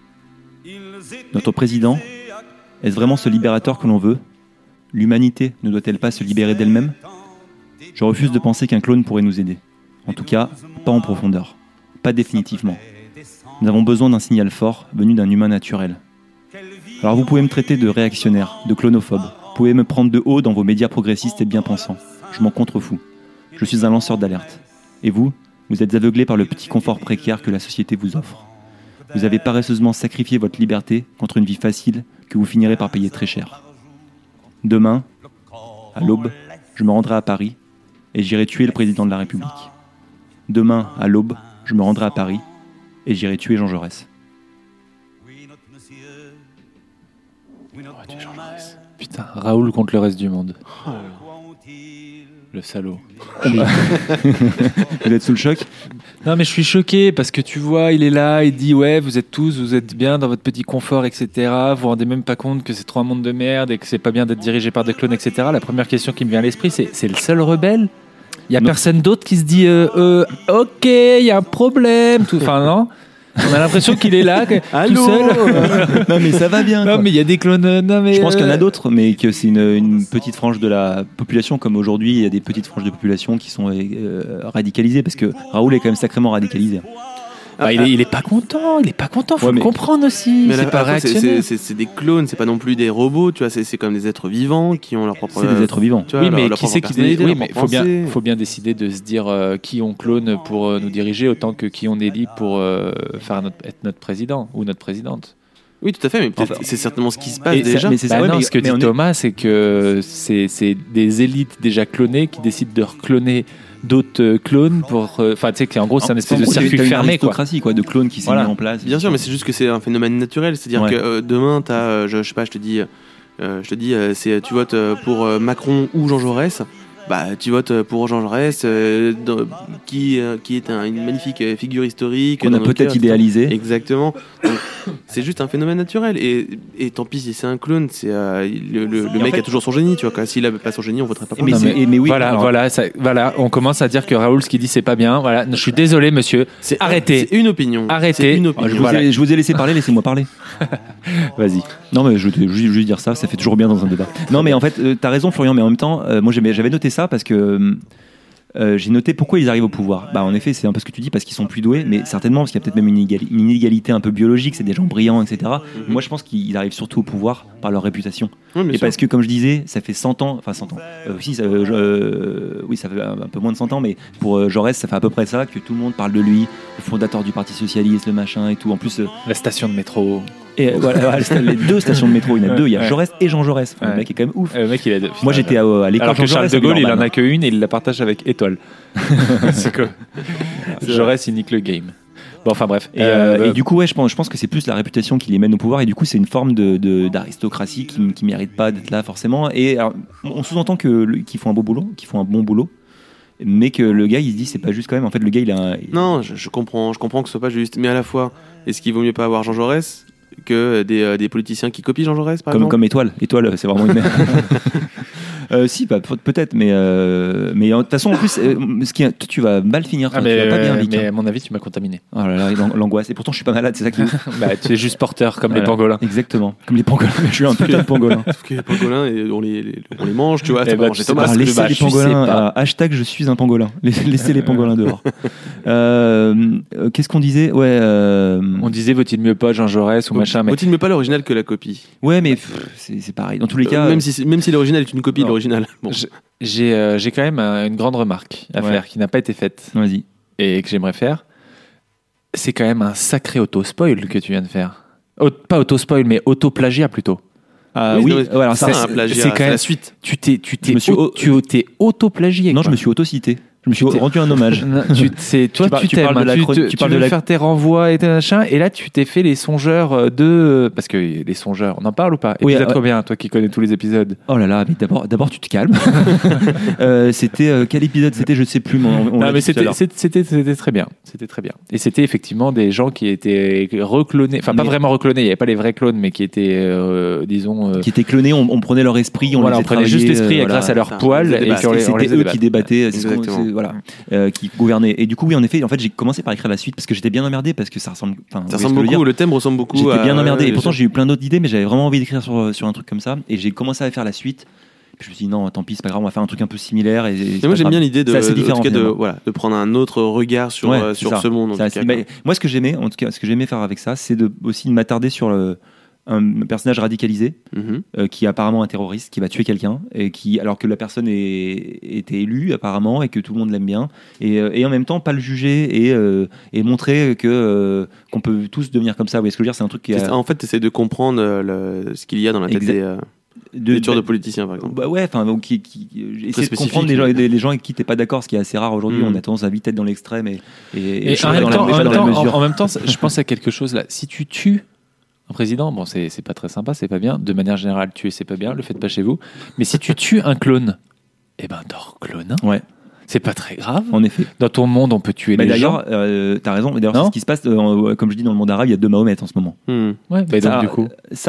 Notre président, est-ce vraiment ce libérateur que l'on veut ? L'humanité ne doit-elle pas se libérer d'elle-même ? Je refuse de penser qu'un clone pourrait nous aider. En tout cas, pas en profondeur. Pas définitivement. Nous avons besoin d'un signal fort venu d'un humain naturel. Alors vous pouvez me traiter de réactionnaire, de clonophobe. Vous pouvez me prendre de haut dans vos médias progressistes et bien-pensants. Je m'en contrefous. Je suis un lanceur d'alerte. Et vous êtes aveuglé par le petit confort précaire que la société vous offre. Vous avez paresseusement sacrifié votre liberté contre une vie facile que vous finirez par payer très cher. Demain, à l'aube, je me rendrai à Paris et j'irai tuer le président de la République. Demain, à l'aube, je me rendrai à Paris et j'irai tuer Jean Jaurès. Putain, Raoul contre le reste du monde. Le salaud. Vous êtes sous le choc ? Non, mais je suis choqué parce que tu vois, il est là, il dit ouais, vous êtes bien dans votre petit confort, etc. Vous vous rendez même pas compte que c'est trop un monde de merde et que c'est pas bien d'être dirigé par des clones, etc. La première question qui me vient à l'esprit, c'est le seul rebelle ? Il y a personne d'autre qui se dit ok, il y a un problème, tout. Enfin non. On a l'impression qu'il est là, tout seul. Non mais ça va bien. Non quoi. mais il y a des clones. Non mais. Je pense qu'il y en a d'autres, mais que c'est une petite frange de la population, comme aujourd'hui, il y a des petites franges de population qui sont radicalisées, parce que Raoul est quand même sacrément radicalisé. Il est pas content, faut le comprendre aussi. Mais c'est pas réactionnaire. C'est des clones, c'est pas non plus des robots, tu vois, c'est comme des êtres vivants qui ont leur propre. C'est des êtres vivants. Tu vois, oui, mais leur qui c'est qui personnalité, oui, leur mais propre faut bien décider de se dire qui on clone pour nous diriger autant que qui on élit pour être notre président ou notre présidente. Oui, tout à fait, mais peut-être c'est certainement ce qui se passe déjà. Mais c'est ça, ce que dit Thomas, c'est que c'est des élites déjà clonées qui décident de recloner d'autres clones pour. Enfin, tu sais, en gros, c'est un espèce de circuit fermé, quoi, de clones qui s'est mis en place. Bien sûr, mais c'est juste que c'est un phénomène naturel. C'est-à-dire que demain, t'as, je sais pas, je te dis, c'est tu votes pour Macron ou Jean Jaurès. Bah, tu votes pour Jean Jaurès, qui est une magnifique figure historique. Qu'on a peut-être idéalisé. Exactement. Donc, c'est juste un phénomène naturel. Et tant pis si c'est un clone, c'est le mec a toujours son génie, tu vois. Quoi. S'il avait pas son génie, on voterait pas pour lui. Mais oui, voilà, on commence à dire que Raoul, ce qu'il dit, c'est pas bien. Voilà, je suis désolé, monsieur. Arrêtez. C'est une opinion. Arrêtez. Je vous ai laissé parler, laissez-moi parler. Vas-y. Non, mais je vais dire ça fait toujours bien dans un débat. Non, mais en fait, t'as raison, Florian, mais en même temps, moi j'avais noté ça parce que j'ai noté pourquoi ils arrivent au pouvoir. Bah, en effet, c'est un peu ce que tu dis, parce qu'ils sont plus doués, mais certainement parce qu'il y a peut-être même une inégalité un peu biologique, c'est des gens brillants, etc. Moi, je pense qu'ils arrivent surtout au pouvoir par leur réputation. Oui, parce que, comme je disais, ça fait 100 ans, enfin 100 ans, oui, ça fait un peu moins de 100 ans, mais pour Jaurès, ça fait à peu près ça, que tout le monde parle de lui, le fondateur du Parti Socialiste, le machin et tout. En plus, la station de métro. Et voilà, les deux stations de métro, il y en a deux, il y a Jaurès et Jean Jaurès. Enfin, le mec est quand même ouf. Le mec, il a deux. Moi, j'étais à l'école. Alors que Charles de Gaulle, il en a qu'une et il la partage avec Étoile. C'est quoi Jaurès, il nique le game. Bon, enfin bref. Et du coup, ouais, je pense que c'est plus la réputation qui les mène au pouvoir, et du coup, c'est une forme d'aristocratie qui mérite pas d'être là forcément. Et alors, on sous-entend qu'ils font un bon boulot, mais que le gars, il se dit, c'est pas juste quand même. En fait, le gars, il a. Non, je comprends que ce soit pas juste, mais à la fois, est-ce qu'il vaut mieux pas avoir Jean Jaurès que des politiciens qui copient Jean Jaurès, par exemple. Comme Étoile, c'est vraiment une merde. Si, peut-être, mais de toute façon, en plus, tu vas mal finir, tu vas pas bien vite. Mais à mon avis, tu m'as contaminé. Oh là là, l'angoisse. Et pourtant, je suis pas malade, c'est ça qui. Tu es juste porteur, comme les pangolins. Exactement, comme les pangolins. Je suis un putain de pangolin. Sauf que les pangolins, on les mange, tu vois. Laissez les pangolins. Hashtag je suis un pangolin. Laissez les pangolins dehors. Qu'est-ce qu'on disait ? On disait, vaut-il mieux pas Jean Jaurès ou machin. Vaut-il mieux pas l'original que la copie ? Ouais, mais c'est pareil. Dans tous les cas. Même si l'original est une copie de l'original. Bon. J'ai quand même une grande remarque à faire qui n'a pas été faite. Vas-y. Et que j'aimerais faire. C'est quand même un sacré auto-spoil que tu viens de faire. Pas auto-spoil, mais auto-plagiat plutôt. Oui. Alors ça, c'est un plagiat, c'est la suite. Tu t'es auto-plagié. Non, je me suis auto-cité. Je me suis rendu un hommage. Tu parles de faire tes renvois et tes machins, et là tu t'es fait les songeurs parce que les songeurs, on en parle ou pas ? Épisode trop bien, toi qui connais tous les épisodes. Oh là là, mais d'abord tu te calmes. C'était quel épisode c'était ? Je sais plus. Non, mais c'était très bien. C'était très bien. Et c'était effectivement des gens qui étaient reclonés, enfin pas vraiment reclonés. Il n'y avait pas les vrais clones, mais qui étaient, disons, qui étaient clonés. On prenait leur esprit, on prenait juste l'esprit grâce à leur poil, et c'était eux qui débattaient. voilà, qui gouvernait. Et du coup, oui, en effet, en fait, j'ai commencé par écrire la suite parce que j'étais bien emmerdé, parce que ça ressemble. Ça ressemble beaucoup. Le thème ressemble beaucoup. J'étais bien emmerdé. Et pourtant, j'ai eu plein d'autres idées, mais j'avais vraiment envie d'écrire sur un truc comme ça. Et j'ai commencé à faire la suite. Puis je me suis dit non, tant pis, c'est pas grave, on va faire un truc un peu similaire. Et moi, j'aime bien l'idée de prendre un autre regard sur ce monde. Moi, ce que j'aimais faire avec ça, c'est aussi de m'attarder sur un personnage radicalisé qui est apparemment un terroriste, qui va tuer quelqu'un, et alors que la personne était élue apparemment et que tout le monde l'aime bien, et en même temps pas le juger et montrer qu'on peut tous devenir comme ça. Vous voyez ce que je veux dire, c'est un truc qui en fait, tu essaies de comprendre ce qu'il y a dans la tête des tueurs de politiciens, par exemple. Bah ouais, enfin, qui essaie de comprendre les gens avec qui t'es pas d'accord, ce qui est assez rare aujourd'hui. On a tendance à vite être dans l'extrême et en même temps, je pense à quelque chose là. Si tu tues un président, bon, c'est pas très sympa, c'est pas bien. De manière générale, tuer, c'est pas bien. Le faites pas chez vous. Mais si tu tues un clone, eh ben t'en reclones un. Ouais. C'est pas très grave. En effet. Dans ton monde, on peut tuer les gens. D'ailleurs, t'as raison. D'ailleurs, c'est ce qui se passe, comme je dis, dans le monde arabe, il y a 2 Mahomet en ce moment. Ouais, donc, du coup,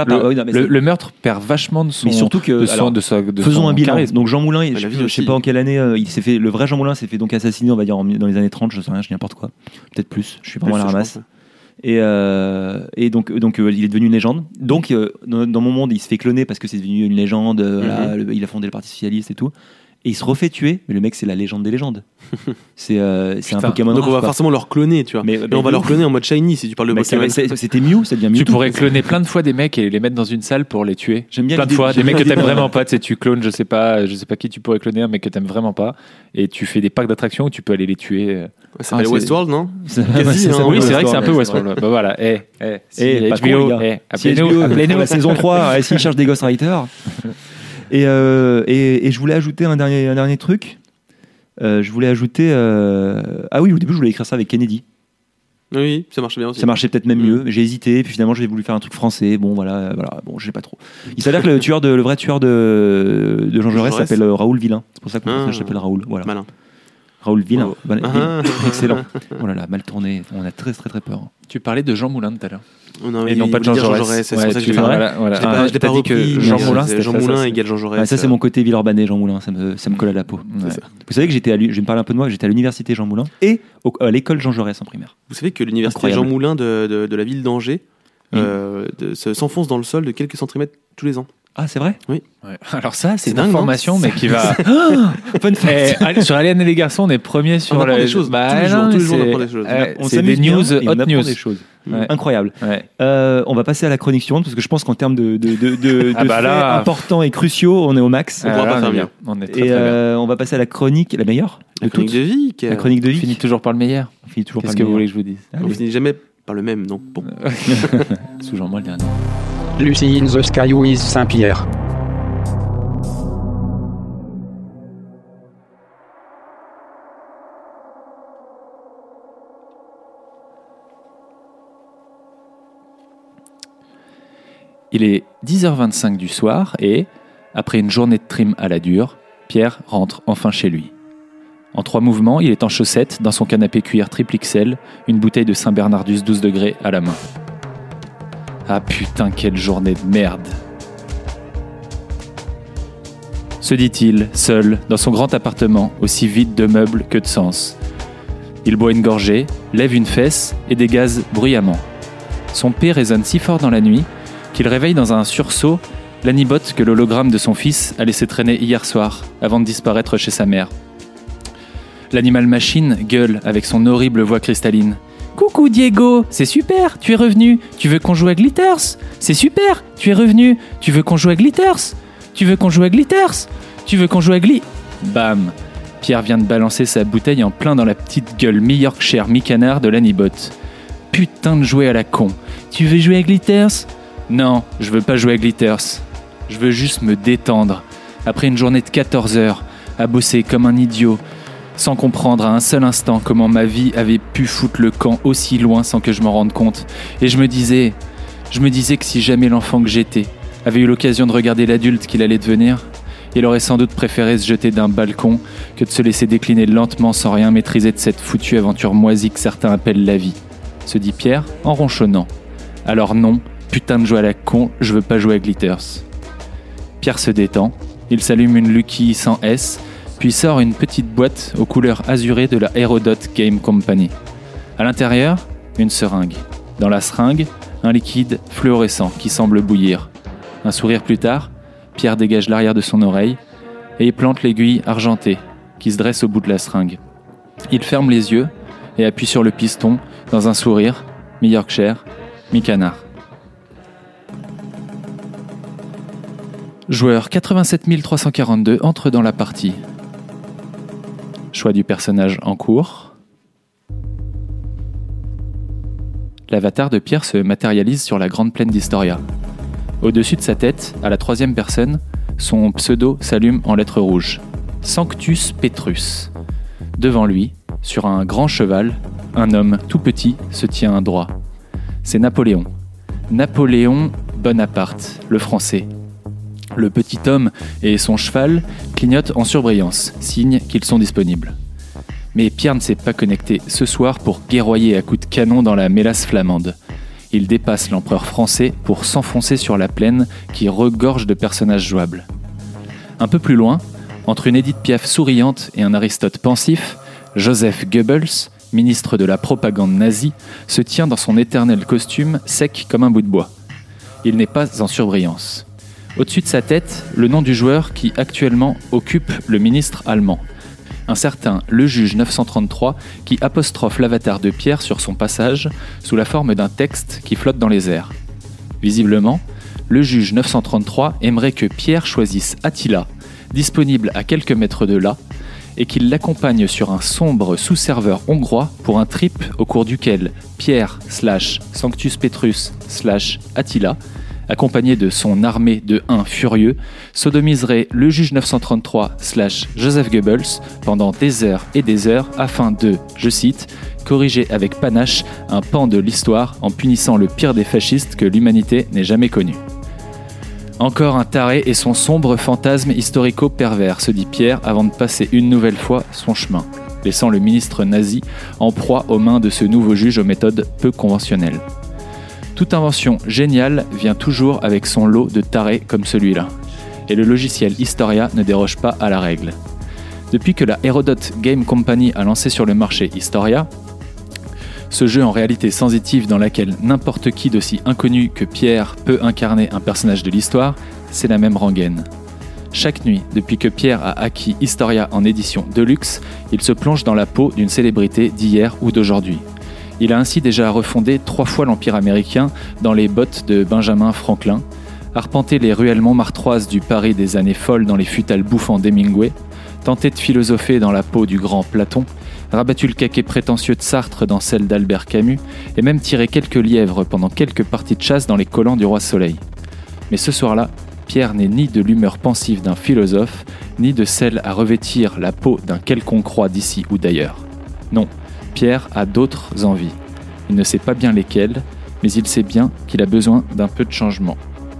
le meurtre perd vachement de son. Mais surtout que, faisons un bilan. Charisme. Donc Jean Moulin, je sais pas en quelle année, le vrai Jean Moulin s'est fait donc assassiner, on va dire dans les années 30, je sais rien, je dis n'importe quoi. Peut-être plus. Je suis vraiment à la ramasse. Et donc il est devenu une légende. Donc dans mon monde, il se fait cloner parce que c'est devenu une légende. Il a fondé le Parti socialiste et tout. Et il se refait tuer, mais le mec, c'est la légende des légendes. C'est un Pokémon. Donc on va forcément leur cloner, tu vois. Mais on va leur cloner en mode shiny, si tu parles de Pokémon. C'était Mew, ça devient Mew. Tu pourrais cloner plein de fois des mecs et les mettre dans une salle pour les tuer. J'aime bien plein de fois, des mecs que t'aimes vraiment pas. Tu sais, tu clones, je sais pas qui tu pourrais cloner, un mec que t'aimes vraiment pas, et tu fais des parcs d'attractions où tu peux aller les tuer. Ça s'appelle Westworld, non? Oui, c'est vrai que c'est un peu Westworld. Bah voilà. HBO, appelez-nous la saison 3, s'ils cherchent des ghostwriters. Et je voulais ajouter un dernier truc. Je voulais ajouter... Ah oui, au début, je voulais écrire ça avec Kennedy. Oui, ça marchait bien aussi. Ça marchait peut-être même mieux. J'ai hésité, puis finalement, j'ai voulu faire un truc français. Bon, voilà, je sais pas trop. Il s'avère que le vrai tueur de Jean Jaurès s'appelle Raoul Villain. C'est pour ça que mon personnage s'appelle Raoul. Voilà. Malin. Raoul Villain. Excellent. Oh là là, mal tourné. On a très très très peur. Tu parlais de Jean Moulin tout à l'heure. Non, et non pas de Jean Jaurès. C'est pour ça que je l'ai pas repris. Jean Moulin, c'est Jean Moulin égale Jean Jaurès. Ça, c'est mon côté Villeurbanais, Jean Moulin. Ça me colle à la peau. Vous savez que je vais me parler un peu de moi. J'étais à l'université Jean Moulin et à l'école Jean Jaurès en primaire. Vous savez que l'université Jean Moulin de la ville d'Angers s'enfonce dans le sol de quelques centimètres tous les ans. Ah, c'est vrai? Oui. Ouais. Alors ça, c'est une information, mais qui va... Fun fact. Sur Alien et les garçons, on est premiers sur... On apprend des choses. Tous les jours, on apprend des choses. C'est des news, hot news. Des choses. Incroyable. On va passer à la chronique suivante, parce que je pense qu'en termes de faits importants et cruciaux, on est au max. On pourra pas faire mieux. On est très bien. On va passer à la chronique, la meilleure. La chronique de vie. La chronique de vie. On finit toujours par le meilleur. Qu'est-ce que vous voulez que je vous dise? On finit jamais par le même, non? Bon. Sous-moi le dernier. Lucy in the Sky with Saint-Pierre. Il est 10h25 du soir et, après une journée de trim à la dure, Pierre rentre enfin chez lui. En 3 mouvements, il est en chaussettes, dans son canapé cuir triple XL, une bouteille de Saint-Bernardus 12 degrés à la main. Ah putain, quelle journée de merde! Se dit-il, seul, dans son grand appartement, aussi vide de meubles que de sens. Il boit une gorgée, lève une fesse et dégaze bruyamment. Son P résonne si fort dans la nuit qu'il réveille dans un sursaut l'anibote que l'hologramme de son fils a laissé traîner hier soir, avant de disparaître chez sa mère. L'animal machine gueule avec son horrible voix cristalline. « Coucou Diego, c'est super, tu es revenu. Tu veux qu'on joue à Glitters? C'est super, tu es revenu. Tu veux qu'on joue à Glitters? Tu veux qu'on joue à Glitters? Tu veux qu'on joue à Bam! Pierre vient de balancer sa bouteille en plein dans la petite gueule mi-Yorkshire, mi-canard de l'anibote. Putain de jouer à la con. Tu veux jouer à Glitters? Non, je veux pas jouer à Glitters. Je veux juste me détendre. Après une journée de 14 heures, à bosser comme un idiot, sans comprendre à un seul instant comment ma vie avait pu foutre le camp aussi loin sans que je m'en rende compte. Et je me disais que si jamais l'enfant que j'étais avait eu l'occasion de regarder l'adulte qu'il allait devenir, il aurait sans doute préféré se jeter d'un balcon que de se laisser décliner lentement sans rien maîtriser de cette foutue aventure moisie que certains appellent la vie, se dit Pierre en ronchonnant. Alors non, putain de jouer à la con, je veux pas jouer à Glitters. Pierre se détend, il s'allume une Lucky sans S, puis sort une petite boîte aux couleurs azurées de la Aerodot Game Company. À l'intérieur, une seringue. Dans la seringue, un liquide fluorescent qui semble bouillir. Un sourire plus tard, Pierre dégage l'arrière de son oreille et y plante l'aiguille argentée qui se dresse au bout de la seringue. Il ferme les yeux et appuie sur le piston dans un sourire, mi-Yorkshire, mi-canard. Joueur 87 342 entre dans la partie. Choix du personnage en cours. L'avatar de Pierre se matérialise sur la grande plaine d'Historia. Au-dessus de sa tête, à la 3e personne, son pseudo s'allume en lettres rouges. Sanctus Petrus. Devant lui, sur un grand cheval, un homme tout petit se tient droit. C'est Napoléon. Napoléon Bonaparte, le français. Le petit homme et son cheval clignotent en surbrillance, signe qu'ils sont disponibles. Mais Pierre ne s'est pas connecté ce soir pour guerroyer à coups de canon dans la mélasse flamande. Il dépasse l'empereur français pour s'enfoncer sur la plaine qui regorge de personnages jouables. Un peu plus loin, entre une Édith Piaf souriante et un Aristote pensif, Joseph Goebbels, ministre de la propagande nazie, se tient dans son éternel costume sec comme un bout de bois. Il n'est pas en surbrillance. Au-dessus de sa tête, le nom du joueur qui actuellement occupe le ministre allemand. Un certain Le Juge 933 qui apostrophe l'avatar de Pierre sur son passage sous la forme d'un texte qui flotte dans les airs. Visiblement, Le Juge 933 aimerait que Pierre choisisse Attila, disponible à quelques mètres de là, et qu'il l'accompagne sur un sombre sous-serveur hongrois pour un trip au cours duquel Pierre / Sanctus Petrus / Attila, accompagné de son armée de 1 furieux, sodomiserait le juge 933 / Joseph Goebbels pendant des heures et des heures afin de, je cite, corriger avec panache un pan de l'histoire en punissant le pire des fascistes que l'humanité n'ait jamais connu. Encore un taré et son sombre fantasme historico-pervers, se dit Pierre avant de passer une nouvelle fois son chemin, laissant le ministre nazi en proie aux mains de ce nouveau juge aux méthodes peu conventionnelles. Toute invention géniale vient toujours avec son lot de tarés comme celui-là. Et le logiciel Historia ne déroge pas à la règle. Depuis que la Aerodot Game Company a lancé sur le marché Historia, ce jeu en réalité sensitive dans laquelle n'importe qui d'aussi inconnu que Pierre peut incarner un personnage de l'histoire, c'est la même rengaine. Chaque nuit, depuis que Pierre a acquis Historia en édition Deluxe, il se plonge dans la peau d'une célébrité d'hier ou d'aujourd'hui. Il a ainsi déjà refondé 3 fois l'Empire américain dans les bottes de Benjamin Franklin, arpenté les ruelles montmartroises du Paris des années folles dans les futals bouffants d'Hemingway, tenté de philosopher dans la peau du grand Platon, rabattu le caquet prétentieux de Sartre dans celle d'Albert Camus, et même tiré quelques lièvres pendant quelques parties de chasse dans les collants du roi Soleil. Mais ce soir-là, Pierre n'est ni de l'humeur pensive d'un philosophe, ni de celle à revêtir la peau d'un quelconque roi d'ici ou d'ailleurs. Non, Pierre a d'autres envies. Il ne sait pas bien lesquelles, mais il sait bien qu'il a besoin d'un peu de changement.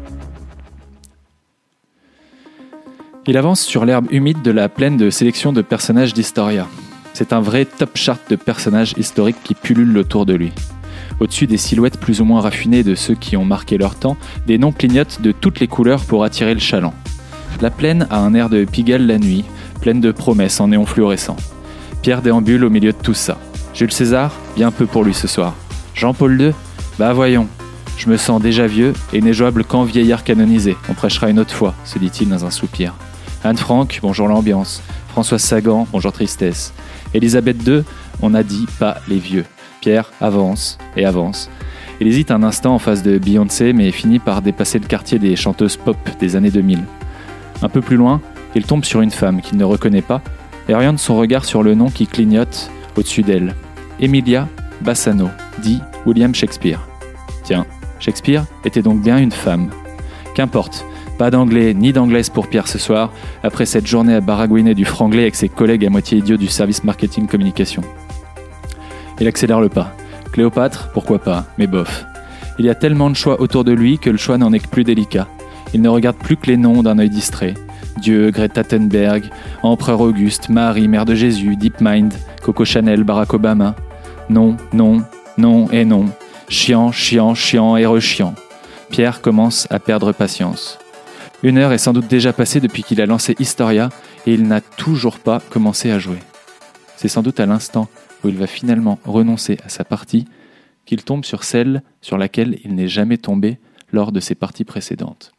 Il avance sur l'herbe humide de la plaine de sélection de personnages d'Historia. C'est un vrai top chart de personnages historiques qui pullulent autour de lui. Au-dessus des silhouettes plus ou moins raffinées de ceux qui ont marqué leur temps, des noms clignotent de toutes les couleurs pour attirer le chaland. La plaine a un air de Pigalle la nuit, pleine de promesses en néon fluorescent. Pierre déambule au milieu de tout ça. Jules César, bien peu pour lui ce soir. Jean-Paul II, bah voyons. Je me sens déjà vieux et n'est jouable qu'en vieillard canonisé. On prêchera une autre fois, se dit-il dans un soupir. Anne Frank, bonjour l'ambiance. Françoise Sagan, bonjour tristesse. Élisabeth II, on a dit pas les vieux. Pierre avance et avance. Il hésite un instant en face de Beyoncé, mais finit par dépasser le quartier des chanteuses pop des années 2000. Un peu plus loin, il tombe sur une femme qu'il ne reconnaît pas et oriente son regard sur le nom qui clignote au-dessus d'elle. Emilia Bassano, dit William Shakespeare. Tiens, Shakespeare était donc bien une femme. Qu'importe, pas d'anglais ni d'anglaise pour Pierre ce soir, après cette journée à baragouiner du franglais avec ses collègues à moitié idiots du service marketing communication. Il accélère le pas. Cléopâtre, pourquoi pas, mais bof. Il y a tellement de choix autour de lui que le choix n'en est que plus délicat. Il ne regarde plus que les noms d'un œil distrait. Dieu, Greta Thunberg, Empereur Auguste, Marie, Mère de Jésus, DeepMind, Coco Chanel, Barack Obama. Non, non, non et non. Chiant, chiant, chiant et rechiant. Pierre commence à perdre patience. 1 heure est sans doute déjà passée depuis qu'il a lancé Historia et il n'a toujours pas commencé à jouer. C'est sans doute à l'instant où il va finalement renoncer à sa partie qu'il tombe sur celle sur laquelle il n'est jamais tombé lors de ses parties précédentes.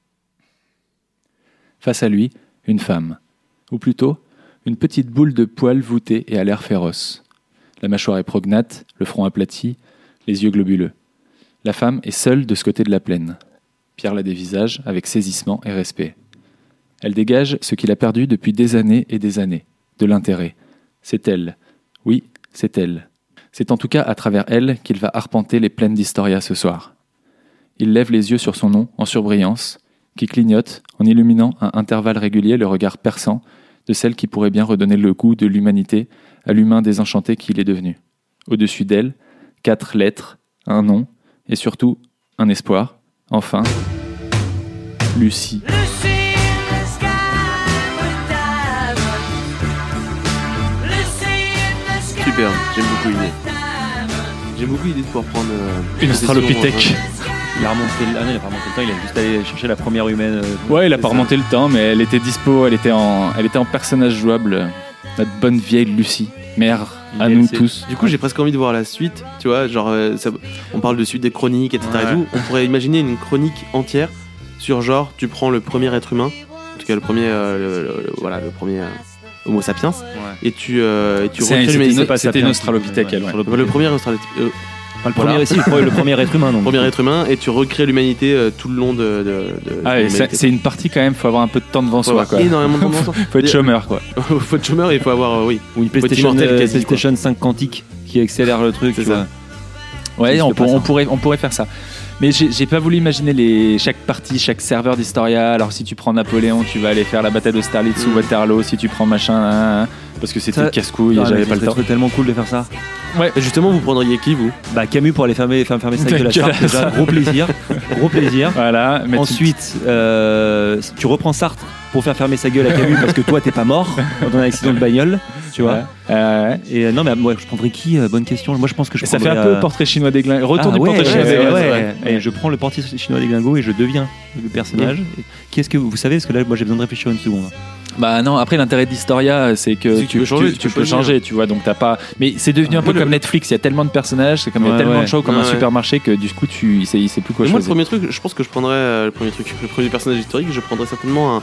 Face à lui, une femme, ou plutôt une petite boule de poils voûtée et à l'air féroce. La mâchoire est prognate, le front aplati, les yeux globuleux. La femme est seule de ce côté de la plaine. Pierre la dévisage avec saisissement et respect. Elle dégage ce qu'il a perdu depuis des années et des années, de l'intérêt. C'est elle. Oui, c'est elle. C'est en tout cas à travers elle qu'il va arpenter les plaines d'Historia ce soir. Il lève les yeux sur son nom, en surbrillance, qui clignote en illuminant à intervalles réguliers le regard perçant de celle qui pourrait bien redonner le goût de l'humanité à l'humain désenchanté qu'il est devenu. Au-dessus d'elle, 4 lettres, un nom, et surtout un espoir. Enfin, Lucie. Super, j'aime beaucoup l'idée. J'aime beaucoup l'idée de pouvoir prendre Une Australopithèque. Il a remonté il a pas remonté le temps, il a juste allé chercher la première humaine. Ouais, il a pas remonté le temps, mais elle était dispo, elle était en personnage jouable. Notre bonne vieille Lucie, mère à nous tous. Du coup, j'ai presque envie de voir la suite. Tu vois, genre, on parle de suite des chroniques, etc. Ouais. Et tout. On pourrait imaginer une chronique entière sur genre, tu prends le premier être humain, en tout cas le premier, le premier Homo sapiens, et tu recrées l'humanité. C'était une Australopithèque, elle. Ouais. Le premier Australopithèque. Le premier être humain, donc. Premier être humain, et tu recrées l'humanité tout le long de l'humanité. C'est une partie quand même, faut avoir un peu de temps devant soi, quoi. Énormément de temps devant soi. Faut être chômeur, quoi. Faut être chômeur et il faut avoir, Ou une PlayStation 5 quantique qui accélère le truc. C'est ça. Ouais, on pourrait faire ça. Mais j'ai pas voulu imaginer chaque partie, chaque serveur d'Historia. Alors si tu prends Napoléon, tu vas aller faire la bataille d'Austerlitz ou Waterloo. Si tu prends machin, parce que c'était casse-couille et j'avais pas le temps. C'est tellement cool de faire ça. Ouais. Et justement, vous prendriez qui, vous ? Bah Camus pour aller fermer sa gueule à Sartre. Déjà, gros plaisir. Voilà. Ensuite, tu reprends Sartre pour faire fermer sa gueule à Camus parce que toi t'es pas mort dans un accident de bagnole, tu vois. Et non, mais moi je prendrais qui ? Bonne question. Moi je pense que je prendrais. Ça fait un peu portrait chinois des glingos. Retour du portrait chinois des glingos. Et je prends le portrait chinois des glingos et je deviens le personnage. Qu'est-ce que vous savez ? Parce que là, moi j'ai besoin de réfléchir une seconde. Bah non, après l'intérêt d'Historia, c'est que tu peux changer, tu vois, donc t'as pas. Mais c'est devenu un peu comme Netflix, il y a tellement de personnages, c'est comme il y a tellement de shows comme un supermarché que du coup il sait plus quoi choisir. Moi le premier truc, je pense que je prendrais le premier personnage historique, je prendrais certainement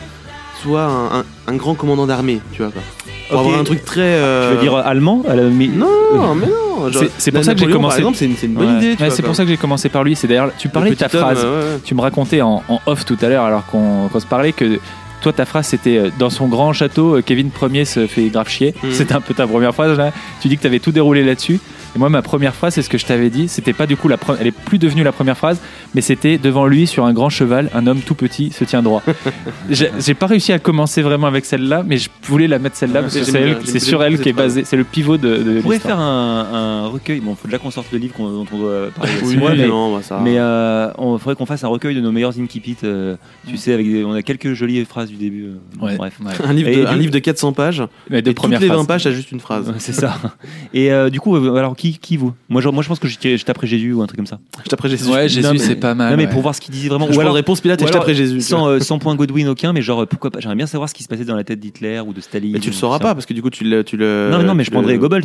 un grand commandant d'armée, tu vois quoi. Pour avoir un truc très. Tu veux dire allemand ? Non, mais non. C'est pour ça que j'ai commencé. Par exemple, c'est une bonne idée. C'est pour ça que j'ai commencé par lui. C'est d'ailleurs, tu parlais de ta phrase. Tu me racontais en off tout à l'heure, alors qu'on se parlait que. Toi, ta phrase, c'était dans son grand château, Kevin Ier se fait grave chier. C'était un peu ta première phrase. Là. Tu dis que tu avais tout déroulé là-dessus. Et moi, ma première phrase, c'est ce que je t'avais dit. C'était pas du coup elle est plus devenue la première phrase, mais c'était devant lui, sur un grand cheval, un homme tout petit se tient droit. J'ai pas réussi à commencer vraiment avec celle-là, mais je voulais la mettre celle-là parce que c'est sur elle qui est basée. C'est le pivot de l'histoire. On pourrait faire un recueil. Bon, il faut déjà qu'on sorte le livre dont on doit parler. Mais il faudrait qu'on fasse un recueil de nos meilleurs incipits. Tu sais, on a quelques jolies phrases du début. Bref. Un livre de 400 pages. Mais de toutes les 20 pages, t'as juste une phrase. C'est ça. Et du coup, alors qui vous ? Moi, je pense que je taperai Jésus ou un truc comme ça. Je taperai Jésus. Ouais, Jésus, c'est pas mal. Non, mais pour voir ce qu'il disait vraiment. Je prendrais Ponce Pilate et je taperai Jésus. Sans point Godwin aucun, mais genre, pourquoi pas ? J'aimerais bien savoir ce qui se passait dans la tête d'Hitler ou de Staline. Mais tu le sauras pas parce que du coup, tu le. Non, mais je prendrais Goebbels.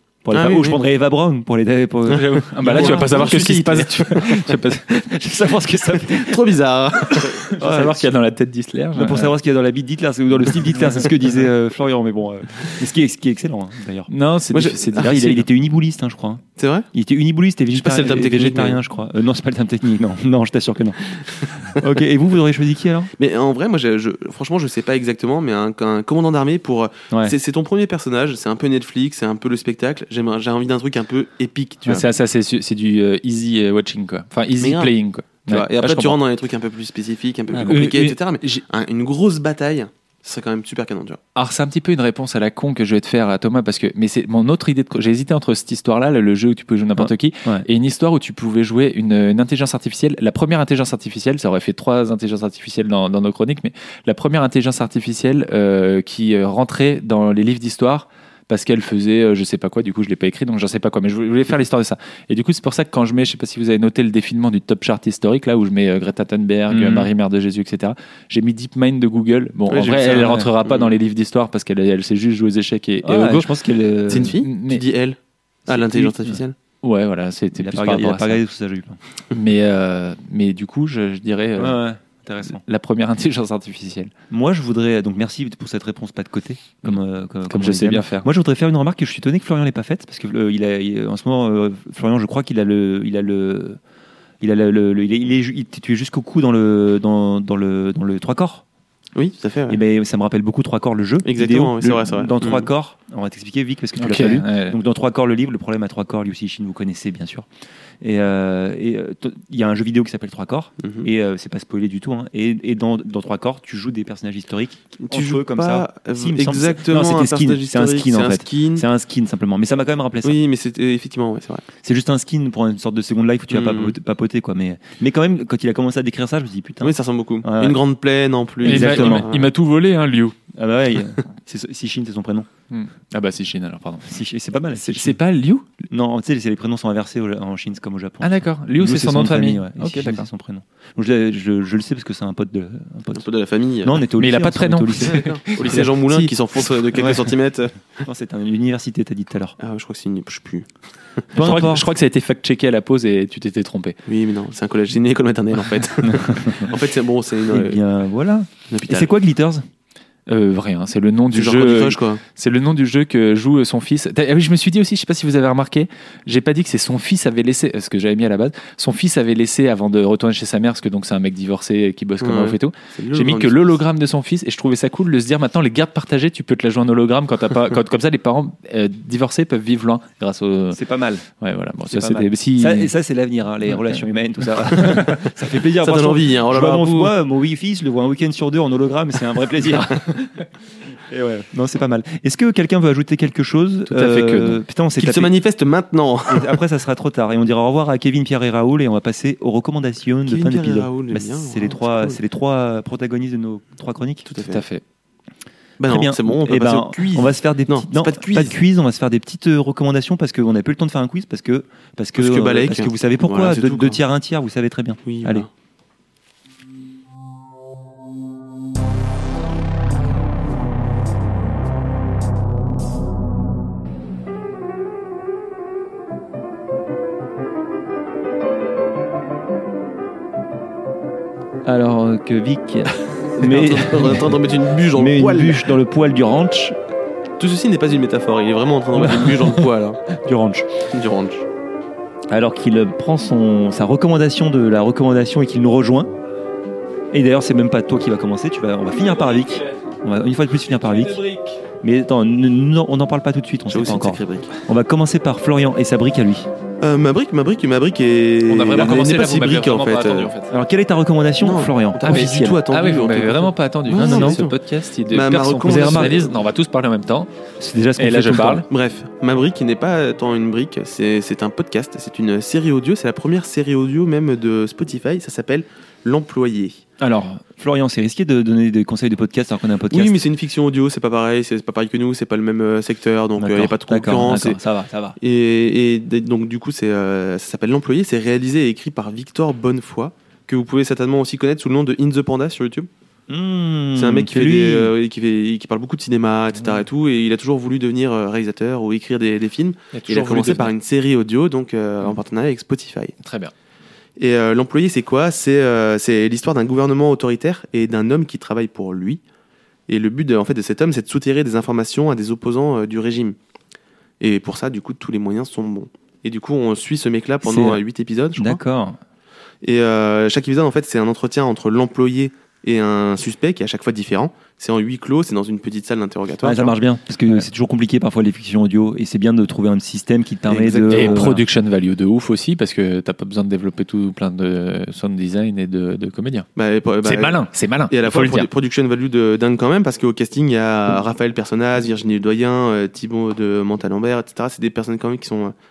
Je prendrais Eva Braun pour les. Là, tu vas pas savoir ce qui se passe. Tu vas savoir ce que ça fait. Trop bizarre. Tu vas savoir qu'il y a dans la tête d'Hitler. Pour savoir ce qu'il y a dans la bite d'Hitler, ou dans le style d'Hitler, c'est ce que disait Florian. Mais bon, ce qui est excellent d'ailleurs. Non, il était unibouliste, je crois. C'est vrai ? Il était unibouliste et végétarien, mais... je crois. Non, c'est pas le terme technique. Non, je t'assure que non. Ok. Et vous auriez choisi qui alors ? Mais en vrai, moi, franchement, je sais pas exactement, mais un commandant d'armée pour. C'est ton premier personnage. C'est un peu Netflix, c'est un peu le spectacle. J'ai envie d'un truc un peu épique, tu vois. C'est du easy watching, quoi. Enfin, easy playing, quoi. Et après, tu rentres dans les trucs un peu plus spécifiques, un peu plus compliqués, etc. Mais une grosse bataille, ce serait quand même super canon, tu vois. Alors, c'est un petit peu une réponse à la con que je vais te faire à Thomas, mais c'est mon autre idée. J'ai hésité entre cette histoire-là, le jeu où tu pouvais jouer n'importe qui, et une histoire où tu pouvais jouer une intelligence artificielle. La première intelligence artificielle, ça aurait fait 3 intelligences artificielles dans nos chroniques, mais la première intelligence artificielle qui rentrait dans les livres d'histoire parce qu'elle faisait je sais pas quoi. Du coup, je l'ai pas écrit, donc j'en sais pas quoi. Mais je voulais faire l'histoire de ça. Et du coup, c'est pour ça que quand je mets, je sais pas si vous avez noté le défilement du top chart historique là où je mets Greta Thunberg, Marie Mère de Jésus, etc. J'ai mis DeepMind de Google. Bon, en vrai, elle rentrera pas dans les livres d'histoire parce qu'elle sait juste jouer aux échecs et au Go. Je pense qu'elle. C'est une fille. Tu dis elle. L'intelligence artificielle. Ouais, voilà, c'était plus par rapport à ça. Il a pas regardé tout ça, j'ai eu peur. Mais du coup, je dirais intéressant. La première intelligence artificielle. Moi, je voudrais donc merci pour cette réponse pas de côté, comme je sais bien faire. Moi, je voudrais faire une remarque que je suis étonné que Florian l'ait pas faite parce que en ce moment, Florian, je crois qu'il a tu es jusqu'au cou dans le 3 corps. Oui, tout à fait. Ouais. Et ben, ça me rappelle beaucoup 3 corps le jeu. Exactement, vidéo, c'est vrai. Dans 3 corps, on va t'expliquer Vic parce que tu l'as pas lu. Ouais. Donc dans 3 corps le livre, le problème à 3 corps, Liu Cixin, vous connaissez bien sûr. Et il y a un jeu vidéo qui s'appelle 3 corps et c'est pas spoilé du tout. Hein, et dans 3 corps, tu joues des personnages historiques. Tu joues comme ça exactement. Non, c'était skin. C'est un skin en fait. Skin. C'est un skin simplement. Mais ça m'a quand même rappelé ça. Oui, mais c'était effectivement, ouais, c'est vrai. C'est juste un skin pour une sorte de Second Life où tu vas papoter quoi. Mais quand même, quand il a commencé à décrire ça, je me dis putain. Oui, ça ressemble beaucoup. Ouais. Une grande plaine en plus. Exactement. Il m'a tout volé, hein, Liu. Ah bah ouais, Cixin, c'est son prénom. Ah bah Cixin alors, pardon. C'est pas mal. C'est pas Liu? Non, tu sais, les prénoms sont inversés en Chine comme au Japon. Ah d'accord. Liu, c'est son nom de famille. Ouais. Ok, d'accord. C'est son prénom. Donc, je le sais parce que c'est un pote de la famille. Non, on était au lycée. Mais il a pas de prénom. Au lycée Jean Moulin qui s'enfonce de quelques centimètres. Non, c'est une université, t'as dit tout à l'heure. Ah, je crois que c'est je sais plus. Je crois que ça a été fact-checké à la pause et tu t'étais trompé. Oui, mais non, c'est un collège, c'est une école maternelle en fait. En fait, c'est bon, c'est une. Eh bien, voilà. Et c'est quoi Glitters? Rien, c'est le nom du jeu. C'est le nom du jeu que joue son fils. Ah oui, je me suis dit aussi, je sais pas si vous avez remarqué, j'ai pas dit que c'est son fils avait laissé, ce que j'avais mis à la base, son fils avait laissé avant de retourner chez sa mère, parce que donc c'est un mec divorcé qui bosse comme un ouf et tout. J'ai mis que l'hologramme de son fils et je trouvais ça cool de se dire maintenant les gardes partagées, tu peux te la jouer en hologramme quand t'as pas, comme ça les parents divorcés peuvent vivre loin grâce au. C'est pas mal. Ouais, voilà. Bon, ça ça c'est l'avenir, hein, les relations humaines, tout ça. Ça fait plaisir. Ça donne envie. Hein, moi, mon fils, je le vois un week-end sur 2 en hologramme, c'est un vrai plaisir. Et ouais, non, c'est pas mal. Est-ce que quelqu'un veut ajouter quelque chose? Tout à fait que non. Putain, on s'est Qu'il se manifeste maintenant. Et après, ça sera trop tard. Et on dira au revoir à Kevin, Pierre et Raoul et on va passer aux recommandations de fin d'épisode. C'est les trois protagonistes de nos 3 chroniques. Tout à fait. Bah non, bien. C'est bon, on peut passer au quiz. On va se faire des petites... Non, pas de quiz, on va se faire des petites recommandations parce qu'on n'a plus le temps de faire un quiz parce que vous savez pourquoi. Voilà, 2 tiers, 1 tiers, vous savez très bien. Oui, allez. Voilà. Alors que Vic on est en train de remettre une bûche dans le poêle du ranch. Tout ceci n'est pas une métaphore, il est vraiment en train de remettre une bûche dans le poêle. Hein. Du ranch. Alors qu'il prend sa recommandation de la recommandation et qu'il nous rejoint. Et d'ailleurs, c'est même pas toi qui va commencer, on va finir par Vic. On va une fois de plus finir par Vic. Mais attends, on n'en parle pas tout de suite, on sait pas encore. On va commencer par Florian et sa brique à lui. Ma brique est. On a vraiment commencé pas si brique en fait. Alors quelle est ta recommandation, Florian? Pas du tout attendu. Ah oui, vous m'avez vraiment pas attendu. Non. Ce podcast, il vous avez remarqué. On va tous parler en même temps. C'est déjà ce qu'on fait. Et là, je parle. Bref, ma brique n'est pas tant une brique, c'est un podcast, c'est une série audio, c'est la première série audio même de Spotify. Ça s'appelle L'Employé. Alors, Florian, c'est risqué de donner des conseils de podcast alors qu'on a un podcast. Oui, mais c'est une fiction audio, c'est pas pareil que nous, c'est pas le même secteur, donc il n'y a pas trop de concurrence. Ça va. Et donc du coup, ça s'appelle L'Employé, c'est réalisé et écrit par Victor Bonnefoy, que vous pouvez certainement aussi connaître sous le nom de In The Panda sur YouTube. C'est un mec qui parle beaucoup de cinéma, etc. Et tout, et il a toujours voulu devenir réalisateur ou écrire des films. Il a commencé par une série audio, donc en partenariat avec Spotify. Très bien. Et L'Employé, c'est quoi ? C'est l'histoire d'un gouvernement autoritaire et d'un homme qui travaille pour lui. Et le but de cet homme, c'est de soutirer des informations à des opposants du régime. Et pour ça, du coup, tous les moyens sont bons. Et du coup, on suit ce mec-là pendant 8 épisodes, je crois. D'accord. Et chaque épisode, en fait, c'est un entretien entre l'employé et un suspect qui est à chaque fois différent. C'est en huis clos, c'est dans une petite salle d'interrogatoire. Ça marche bien, parce que c'est toujours compliqué parfois les fictions audio, et c'est bien de trouver un système qui te permet de... Et production value de ouf aussi, parce que t'as pas besoin de développer tout plein de sound design et de comédiens. C'est malin. Et à la fois, production value de dingue quand même, parce qu'au casting, il y a Raphaël Personnaz, Virginie Ledoyen, Thibaut de Montalembert, etc. C'est des personnes quand même qui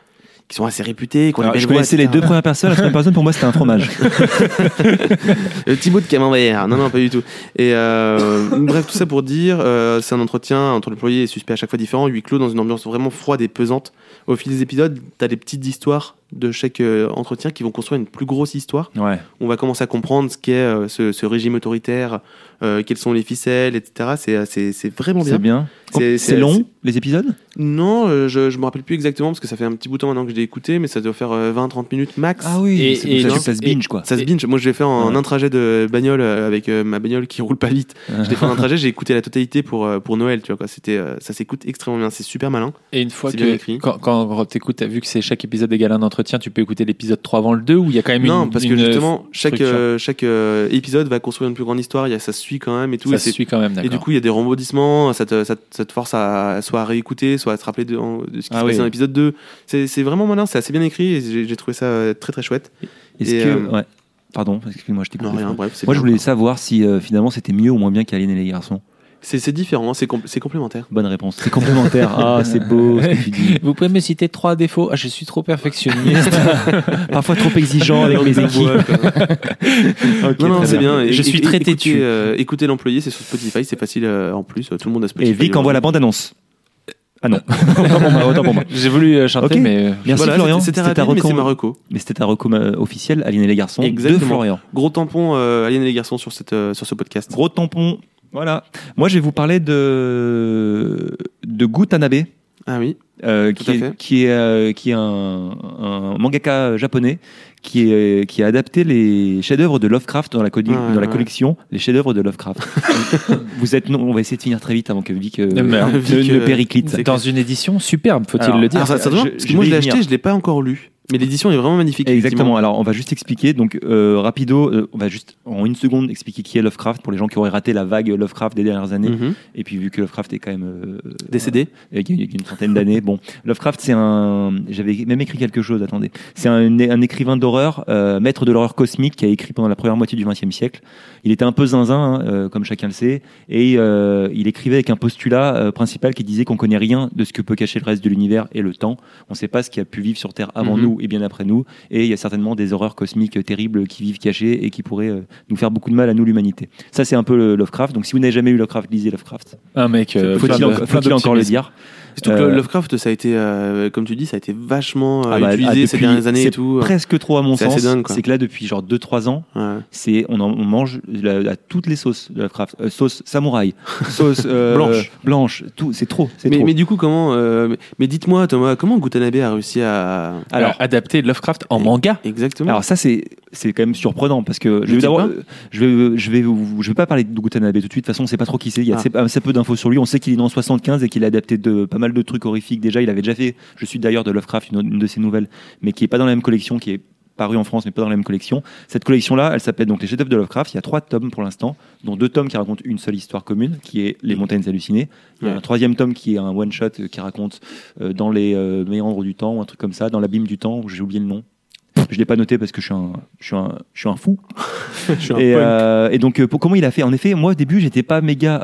sont assez réputés. Alors, je connaissais les deux premières personnes. La troisième personne, pour moi, c'était un fromage. Thibaut de Camembert. Non, pas du tout. Et bref, tout ça pour dire, c'est un entretien entre l'employé et le suspect à chaque fois différent, huis clos, dans une ambiance vraiment froide et pesante. Au fil des épisodes, t'as des petites histoires de chaque entretien qui vont construire une plus grosse histoire. Ouais. On va commencer à comprendre ce qu'est ce régime autoritaire, quelles sont les ficelles, etc. C'est vraiment bien. C'est bien. C'est long, les épisodes ? Non, je me rappelle plus exactement parce que ça fait un petit bout de temps maintenant que je l'ai écouté, mais ça doit faire 20-30 minutes max. Ah oui, et ça se binge quoi. Ça se binge. Moi, je l'ai fait en un trajet de bagnole avec ma bagnole qui roule pas vite. Je l'ai fait en un trajet, j'ai écouté la totalité pour Noël, tu vois quoi. Ça s'écoute extrêmement bien, c'est super malin. Et une fois C'est bien écrit. quand t'écoutes, t'as vu que c'est chaque épisode égale un entretien, tu peux écouter l'épisode 3 avant le 2 ou il y a quand même Non, parce que justement, chaque structure. épisode va construire une plus grande histoire, ça se suit quand même et tout. Ça se suit quand même, d'accord. Et du coup, il y a des rebondissements, ça te force à soit à réécouter, soit à se rappeler de ce qui se passe dans l'épisode 2. C'est vraiment malin, c'est assez bien écrit et j'ai trouvé ça très très chouette. Ouais. Pardon, excuse-moi, je t'ai coupé. Non, rien, bref. Moi, je voulais savoir si finalement c'était mieux ou moins bien qu'Alien et les garçons. C'est différent, c'est complémentaire. Bonne réponse. C'est complémentaire. Ah, c'est beau ce que tu dis. Vous pouvez me citer 3 défauts. Ah, je suis trop perfectionniste. Parfois trop exigeant avec mes équipes. Okay, non, c'est bien. Je suis très têtu. Écoutez l'employé, c'est sur Spotify, c'est facile en plus. Tout le monde a Spotify. Et Vic envoie la bande-annonce. Ah non. Autant pour moi. J'ai voulu chanter, okay. Mais merci voilà, Florian. C'était rapide, mais c'est ma reco. Mais c'était ta reco officielle, Alien et les garçons. Exactement. De Florian. Gros tampon Alien et les garçons sur ce podcast. Gros tampon. Voilà. Moi, je vais vous parler de Gutanabe. Ah oui. Qui est un mangaka japonais qui a adapté les chefs-d'œuvre de Lovecraft dans la collection les chefs-d'œuvre de Lovecraft. On va essayer de finir très vite avant que Vic ne périclite. Dans une édition superbe, faut-il le dire. Parce que moi je l'ai acheté, je l'ai pas encore lu. Mais l'édition est vraiment magnifique. Exactement. Alors, on va juste expliquer. Donc, rapido, on va juste en une seconde expliquer qui est Lovecraft pour les gens qui auraient raté la vague Lovecraft des dernières années. Mm-hmm. Et puis, vu que Lovecraft est quand même décédé, il y a une centaine d'années. Bon, Lovecraft, j'avais même écrit quelque chose. Attendez, c'est un écrivain d'horreur, maître de l'horreur cosmique, qui a écrit pendant la première moitié du XXe siècle. Il était un peu zinzin, comme chacun le sait, et il écrivait avec un postulat principal qui disait qu'on connaît rien de ce que peut cacher le reste de l'univers et le temps. On ne sait pas ce qui a pu vivre sur Terre avant nous et bien après nous, et il y a certainement des horreurs cosmiques terribles qui vivent cachées et qui pourraient nous faire beaucoup de mal à nous, l'humanité. Ça, c'est un peu le Lovecraft. Donc, si vous n'avez jamais lu Lovecraft, lisez Lovecraft. Un mec, faut-il encore le dire? Surtout que Lovecraft, ça a été, comme tu dis, ça a été vachement utilisé ces dernières années et tout. Presque trop à mon sens. C'est dingue, quoi. C'est que là, depuis genre 2-3 ans, on mange à toutes les sauces de Lovecraft. Sauce samouraï, sauce blanche, tout. C'est trop. Mais du coup, comment mais dites-moi, Thomas, comment Gutanabe a réussi à adapter Lovecraft en manga? Exactement. Alors ça, c'est quand même surprenant parce que je vais pas parler de Gutanabe tout de suite. De toute façon, on sait pas trop qui c'est. Il y a assez peu d'infos sur lui. On sait qu'il est né en 75 et qu'il a adapté pas mal de trucs horrifiques. Déjà, il avait déjà fait Je suis d'ailleurs de Lovecraft, une de ses nouvelles, mais qui est pas dans la même collection, qui est parue en France, mais pas dans la même collection. Cette collection-là, elle s'appelle donc Les chefs-d'œuvre de Lovecraft. Il y a 3 tomes pour l'instant, dont 2 tomes qui racontent une seule histoire commune, qui est Les Montagnes hallucinées. Il y a un 3e tome qui est un one-shot qui raconte dans les méandres du temps, ou un truc comme ça, dans l'abîme du temps, où j'ai oublié le nom. Je l'ai pas noté parce que je suis un fou. Et donc, comment il a fait? En effet, moi au début, j'étais pas méga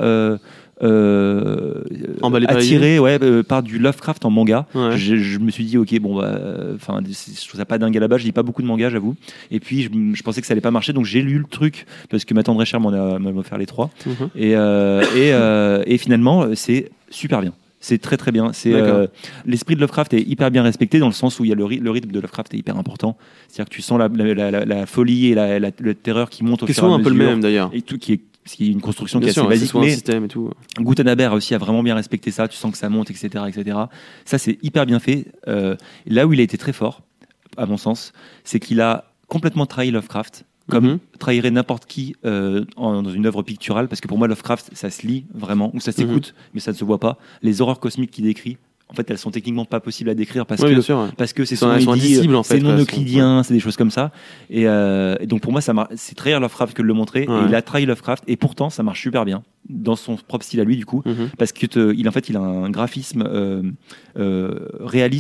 attiré par du Lovecraft en manga. Je me suis dit ok, bon je trouve ça pas dingue à la base, je lis pas beaucoup de mangas, j'avoue, et puis je pensais que ça allait pas marcher, donc j'ai lu le truc parce que ma tendre chère m'a offert les 3 et finalement c'est super bien. C'est très très bien. L'esprit de Lovecraft est hyper bien respecté dans le sens où il y a le rythme de Lovecraft est hyper important. C'est-à-dire que tu sens la folie et la terreur qui monte au fur et à mesure. C'est un peu le même d'ailleurs. Et tout qui est une construction qui est assez basique, mais un système et tout. Gutanabe a réussi à vraiment bien respecter ça. Tu sens que ça monte, etc., etc. Ça, c'est hyper bien fait. Là où il a été très fort, à mon sens, c'est qu'il a complètement trahi Lovecraft, comme trahirait n'importe qui dans une œuvre picturale, parce que pour moi Lovecraft ça se lit vraiment, ou ça s'écoute mais ça ne se voit pas. Les horreurs cosmiques qu'il décrit, en fait elles sont techniquement pas possibles à décrire parce que c'est c'est non euclidien, c'est des choses comme ça, et donc pour moi c'est trahir Lovecraft que de le montrer, et il a trahi Lovecraft, et pourtant ça marche super bien dans son propre style à lui du coup, parce que il a un graphisme réaliste,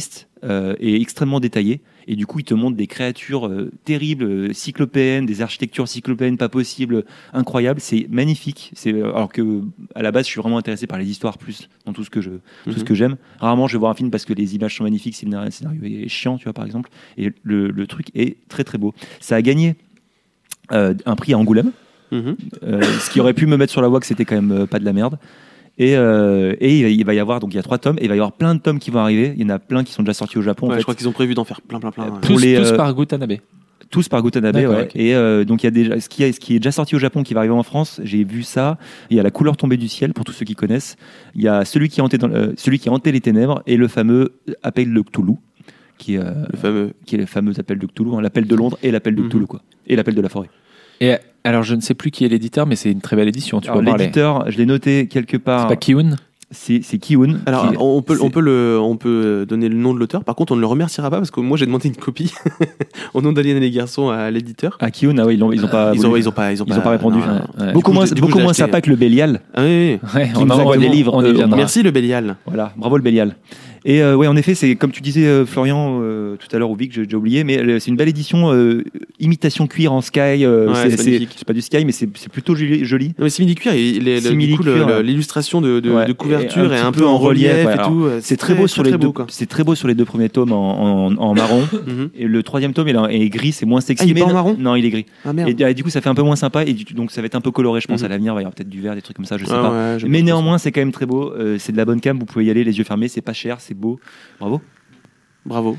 est extrêmement détaillé. Et du coup, il te montre des créatures terribles, cyclopéennes, des architectures cyclopéennes pas possibles, incroyables. C'est magnifique. Alors que à la base, je suis vraiment intéressé par les histoires plus dans tout ce que j'aime. Rarement, je vais voir un film parce que les images sont magnifiques, si le scénario est chiant, tu vois, par exemple. Et le truc est très très beau. Ça a gagné un prix à Angoulême. Ce qui aurait pu me mettre sur la voie que c'était quand même pas de la merde. Et il va y avoir, donc il y a 3 tomes, et il va y avoir plein de tomes qui vont arriver. Il y en a plein qui sont déjà sortis au Japon. Ouais, je crois qu'ils ont prévu d'en faire plein. Tous par Gutanabe. Tous par Gutanabe, ouais. Okay. Et donc il y a déjà ce qui est déjà sorti au Japon qui va arriver en France. J'ai vu ça. Il y a La couleur tombée du ciel pour tous ceux qui connaissent. Il y a celui qui hantait les ténèbres et le fameux Appel de Cthulhu, qui est le fameux Appel de Cthulhu, hein, l'appel de Londres et l'appel de Cthulhu, quoi, et l'appel de la forêt. Et alors, je ne sais plus qui est l'éditeur, mais c'est une très belle édition. Tu peux parler. L'éditeur, je l'ai noté quelque part. C'est pas Kiun ? C'est Kiun. Alors, on peut donner le nom de l'auteur. Par contre, on ne le remerciera pas parce que moi, j'ai demandé une copie au nom d'Alien et les garçons à l'éditeur. À Kiun, ah oui, ils ont pas répondu. Non, beaucoup moins sympa que le Bélial. Ah oui. On envoie des livres. On y viendra. Merci le Bélial. Voilà, bravo le Bélial. Et ouais, en effet, c'est comme tu disais, Florian, tout à l'heure, ou Vic, j'ai oublié, mais c'est une belle édition, imitation cuir en sky. C'est pas du sky, mais c'est plutôt joli. Non, mais simili-cuir, l'illustration de couverture est un peu en relief et tout. C'est très beau sur les deux. C'est très beau sur les 2 premiers tomes en marron. Et le 3e tome est gris, c'est moins sexy. Ah, il est pas en marron ? Non, il est gris. Ah, merde. Et du coup, ça fait un peu moins sympa. Et donc, ça va être un peu coloré, je pense, à l'avenir. Il va y avoir peut-être du vert, des trucs comme ça, je sais pas. Mais néanmoins, c'est quand même très beau. C'est de la bonne cam. Vous pouvez y aller les yeux fermés. C'est pas cher, c'est beau. Bravo.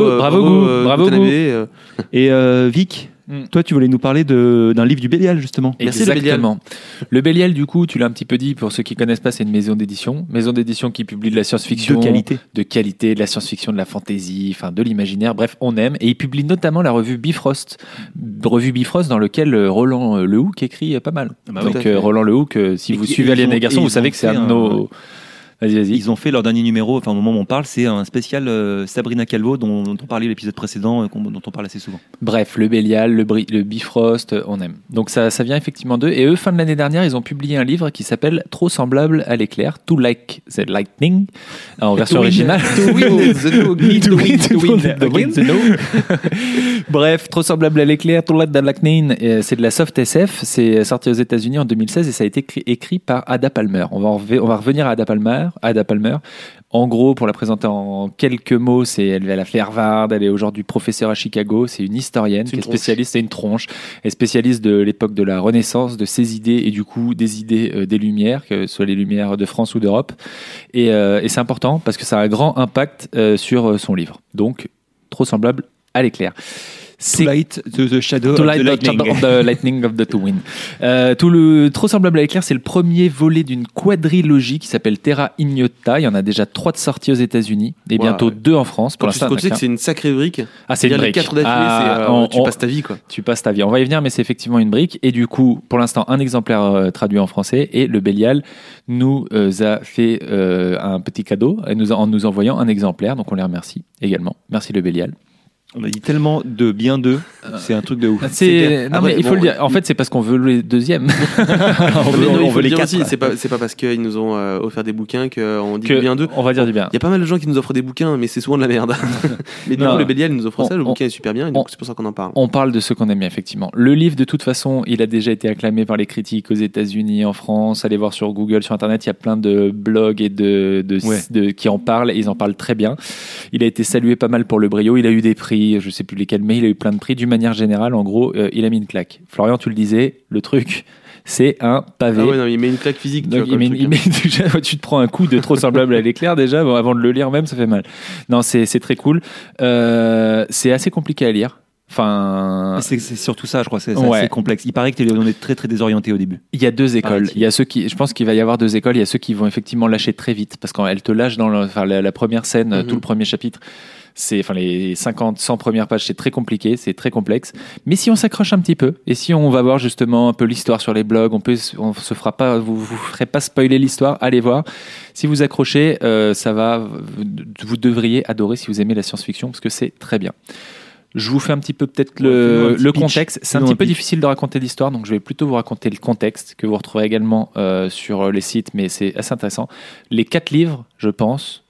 Et Vic, toi, tu voulais nous parler d'un livre du Bélial, justement. Exactement. Le Bélial, du coup, tu l'as un petit peu dit, pour ceux qui ne connaissent pas, c'est une maison d'édition qui publie de la science-fiction. De qualité, de la science-fiction, de la fantasy, enfin de l'imaginaire, bref, on aime. Et il publie notamment la revue Bifrost. Revue Bifrost dans laquelle Roland Lehoucq écrit pas mal. Donc Roland Lehoucq, si vous suivez Alien et les garçons, vous savez que c'est un de nos... Vas-y. Ils ont fait leur dernier numéro, enfin au moment où on parle, c'est un spécial Sabrina Calvo dont on parlait l'épisode précédent, dont on parle assez souvent. Bref, le Bélial, le Bifrost, on aime. Donc ça vient effectivement d'eux. Et eux, fin de l'année dernière, ils ont publié un livre qui s'appelle Trop semblable à l'éclair, Too Like the Lightning, en version originale. Bref, Trop semblable à l'éclair, Too Like the Lightning, c'est de la soft SF, c'est sorti aux États-Unis en 2016 et ça a été écrit par Ada Palmer. On va revenir à Ada Palmer. En gros, pour la présenter en quelques mots, elle a fait Harvard, elle est aujourd'hui professeure à Chicago, c'est une historienne qui est spécialiste, c'est une tronche, elle est spécialiste de l'époque de la Renaissance, de ses idées et du coup des idées des Lumières, que ce soit les Lumières de France ou d'Europe. Et c'est important parce que ça a un grand impact sur son livre. Donc, Trop semblable à l'éclair. Too light the shadow of the lightning of the two wind. Trop semblable à l'éclair, c'est le premier volet d'une quadrilogie qui s'appelle Terra Ignota. Il y en a déjà 3 de sorties aux États-Unis et bientôt 2 en France. Pour l'instant, tu sais que c'est une sacrée brique. Ah, c'est une brique. Les 4 d'affilée, tu passes ta vie, quoi. Tu passes ta vie. On va y venir, mais c'est effectivement une brique. Et du coup, pour l'instant, un exemplaire traduit en français et le Bélial nous a fait un petit cadeau en nous envoyant un exemplaire. Donc on les remercie également. Merci le Bélial. On a dit tellement de bien d'eux, c'est un truc de ouf. Mais il faut le dire. En fait, c'est parce qu'on veut le deuxième. on veut les 4. Aussi. C'est pas parce qu'ils nous ont offert des bouquins qu'on dit du bien d'eux. On va dire du bien. Il y a pas mal de gens qui nous offrent des bouquins, mais c'est souvent de la merde. Mais du coup, le Bélial nous offre ça. Le bouquin est super bien, et donc c'est pour ça qu'on en parle. On parle de ce qu'on aime bien, effectivement. Le livre, de toute façon, il a déjà été acclamé par les critiques aux États-Unis, en France. Allez voir sur Google, sur Internet, il y a plein de blogs et qui en parlent. Et ils en parlent très bien. Il a été salué pas mal pour le brio. Il a eu des prix, je sais plus lesquels, mais il a eu plein de prix. D'une manière générale, en gros, il a mis une claque. Florian, tu le disais, le truc, c'est un pavé. Ah ouais, non, il met une claque physique. Donc, tu te prends un coup de Trop semblable à l'éclair déjà, avant de le lire même, ça fait mal. Non, c'est très cool. C'est assez compliqué à lire. Enfin, c'est surtout ça, je crois, c'est assez complexe. Il paraît que on est très très désorienté au début. Il y a 2 écoles. Il y a ceux je pense qu'il va y avoir 2 écoles. Il y a ceux qui vont effectivement lâcher très vite parce qu'elle te lâche dans la première scène, tout le premier chapitre. Les 100 premières pages, c'est très compliqué, c'est très complexe. Mais si on s'accroche un petit peu, et si on va voir justement un peu l'histoire sur les blogs, vous ferez pas spoiler l'histoire, allez voir. Si vous accrochez, vous devriez adorer si vous aimez la science-fiction, parce que c'est très bien. Je vous fais un petit peu peut-être le contexte. C'est un petit peu difficile de raconter l'histoire, donc je vais plutôt vous raconter le contexte, que vous retrouverez également sur les sites, mais c'est assez intéressant. Les 4 livres, je pense,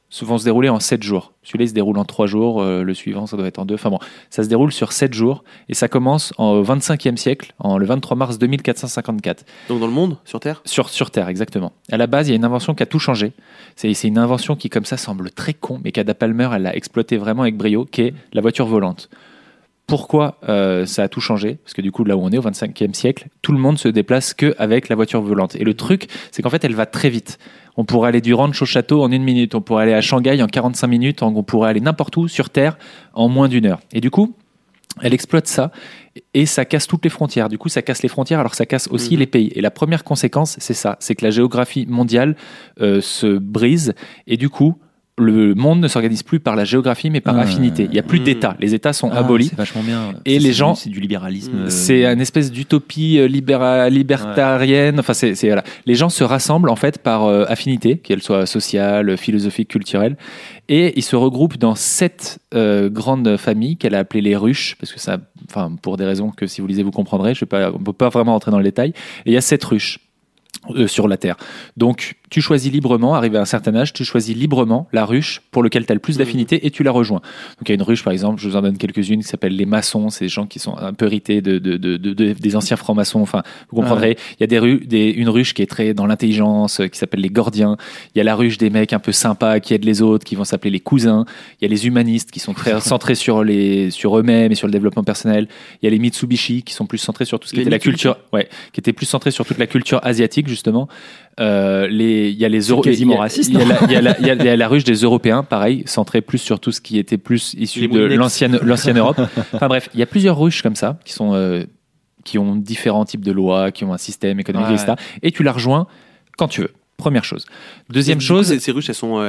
vont se dérouler en 7 jours. Celui-là, il se déroule en 3 jours, le suivant, ça doit être en 2. Enfin bon, ça se déroule sur 7 jours, et ça commence au 25e siècle, le 23 mars 2454. Donc dans le monde, sur Terre ? Sur Terre, exactement. À la base, il y a une invention qui a tout changé. C'est une invention qui, comme ça, semble très con, mais qu'Ada Palmer, elle l'a exploité vraiment avec brio, qui est la voiture volante. Pourquoi ça a tout changé ? Parce que du coup, là où on est, au 25e siècle, tout le monde se déplace qu'avec la voiture volante. Et le truc, c'est qu'en fait, elle va très vite. On pourrait aller du ranch au château en 1 minute. On pourrait aller à Shanghai en 45 minutes. On pourrait aller n'importe où sur Terre en moins d'1 heure. Et du coup, elle exploite ça et ça casse toutes les frontières. Du coup, ça casse les frontières alors ça casse aussi les pays. Et la première conséquence, c'est ça. C'est que la géographie mondiale se brise et du coup, le monde ne s'organise plus par la géographie mais par affinité. Il n'y a plus d'États. Les États sont abolis. C'est vachement bien. Et les gens, c'est du libéralisme. C'est une espèce d'utopie libertarienne. Enfin, voilà. Les gens se rassemblent en fait par affinité, qu'elle soit sociale, philosophique, culturelle, et ils se regroupent dans 7 grandes familles qu'elle a appelées les ruches, parce que ça, enfin, pour des raisons que si vous lisez vous comprendrez. On peut pas vraiment rentrer dans le détail. Et il y a 7 ruches sur la Terre. Donc, tu choisis librement, arrivé à un certain âge, tu choisis librement la ruche pour laquelle tu as le plus d'affinité et tu la rejoins. Donc, il y a une ruche, par exemple, je vous en donne quelques-unes, qui s'appelle les maçons. C'est des gens qui sont un peu hérités des anciens francs-maçons. Enfin, vous comprendrez. Il y a une ruche qui est très dans l'intelligence, qui s'appelle les Gordiens. Il y a la ruche des mecs un peu sympas qui aident les autres, qui vont s'appeler les cousins. Il y a les humanistes qui sont très centrés sur eux-mêmes et sur le développement personnel. Il y a les Mitsubishi qui sont plus centrés sur tout ce qui était la culture, qui étaient plus centrés sur toute la culture asiatique, justement. Il y a les quasiment raciste. Il y a la ruche des Européens, pareil, centrée plus sur tout ce qui était plus issu de l'ancienne Europe. Enfin bref, il y a plusieurs ruches comme ça qui ont différents types de lois, qui ont un système économique, etc. Et tu la rejoins quand tu veux. Première chose. Deuxième chose, ces ruches, elles sont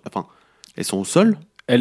au sol.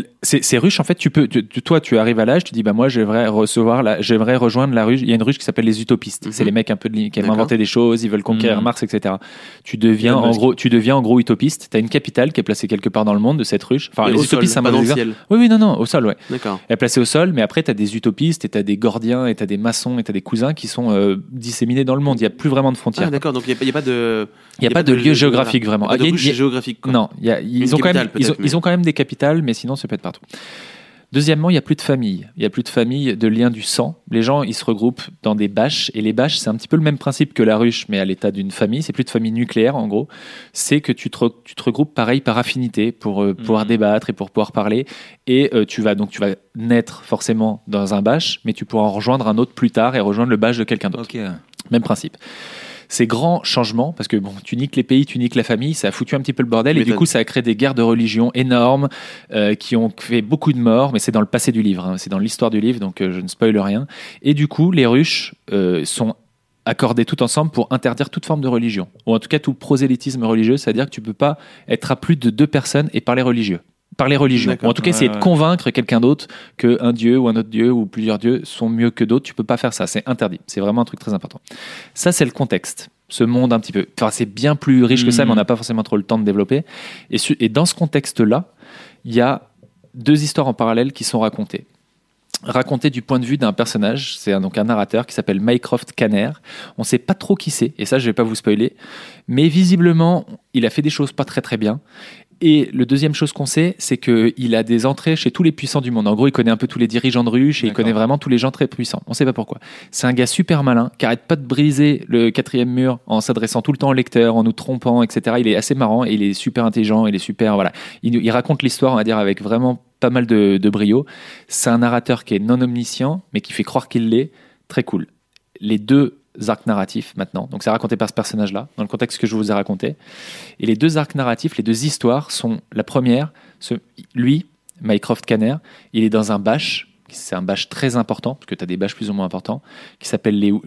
Ces ruches, en fait, toi, tu arrives à l'âge, tu dis, bah, moi, j'aimerais rejoindre la ruche. Il y a une ruche qui s'appelle les utopistes. C'est les mecs un peu qui aiment inventer des choses, ils veulent conquérir Mars, etc. Tu deviens en gros utopiste. T'as une capitale qui est placée quelque part dans le monde de cette ruche. Enfin, les utopistes, c'est un mauvais exemple. Oui, non, au sol, ouais. D'accord. Elle est placée au sol, mais après, t'as des utopistes, et t'as des gordiens, et t'as des maçons, et t'as des cousins qui sont disséminés dans le monde. Il n'y a plus vraiment de frontières. Ah, d'accord. Donc, il n'y a pas de. Il n'y a pas de lieu géographique, vraiment. Il y a pas de ruche géographique, quoi. Non, ils ont quand même des capitales, mais sinon, ça peut être partout. Deuxièmement, il n'y a plus de famille. Il n'y a plus de famille, de lien du sang. Les gens, ils se regroupent dans des bâches. Et les bâches, c'est un petit peu le même principe que la ruche, mais à l'état d'une famille. C'est plus de famille nucléaire, en gros. C'est que tu te regroupes pareil par affinité pour pouvoir débattre et pour pouvoir parler. Et tu vas naître forcément dans un bâche, mais tu pourras en rejoindre un autre plus tard et rejoindre le bâche de quelqu'un d'autre. Okay. Même principe. Ces grands changements, parce que bon, tu niques les pays, tu niques la famille, ça a foutu un petit peu le bordel et du coup ça a créé des guerres de religion énormes qui ont fait beaucoup de morts, mais c'est dans le passé du livre, c'est dans l'histoire du livre, donc je ne spoile rien. Et du coup, les ruches sont accordées tout ensemble pour interdire toute forme de religion, ou en tout cas tout prosélytisme religieux, c'est-à-dire que tu peux pas être à plus de 2 personnes et parler religieux. Par les religions. Ou en tout cas, essayer de convaincre quelqu'un d'autre qu'un dieu ou un autre dieu ou plusieurs dieux sont mieux que d'autres. Tu peux pas faire ça. C'est interdit. C'est vraiment un truc très important. Ça, c'est le contexte. Ce monde un petit peu. Enfin, c'est bien plus riche que ça, mais on n'a pas forcément trop le temps de développer. Et dans ce contexte-là, il y a 2 histoires en parallèle qui sont racontées. Racontées du point de vue d'un personnage. C'est donc un narrateur qui s'appelle Mycroft Kanner. On ne sait pas trop qui c'est. Et ça, je ne vais pas vous spoiler. Mais visiblement, il a fait des choses pas très très bien. Et le deuxième chose qu'on sait, c'est qu'il a des entrées chez tous les puissants du monde. En gros, il connaît un peu tous les dirigeants de ruche et il connaît vraiment tous les gens très puissants. On ne sait pas pourquoi. C'est un gars super malin qui arrête pas de briser le 4e mur en s'adressant tout le temps au lecteur, en nous trompant, etc. Il est assez marrant et il est super intelligent. Il est super, voilà. Il raconte l'histoire, on va dire, avec vraiment pas mal de brio. C'est un narrateur qui est non omniscient, mais qui fait croire qu'il l'est. Très cool. Les 2 arcs narratifs maintenant, donc c'est raconté par ce personnage-là, dans le contexte que je vous ai raconté. Et les 2 arcs narratifs, les 2 histoires sont, la première, lui, Mycroft Kanner, il est dans un bâche, c'est un bâche très important, parce que tu as des bâches plus ou moins importants, qui s'appelle les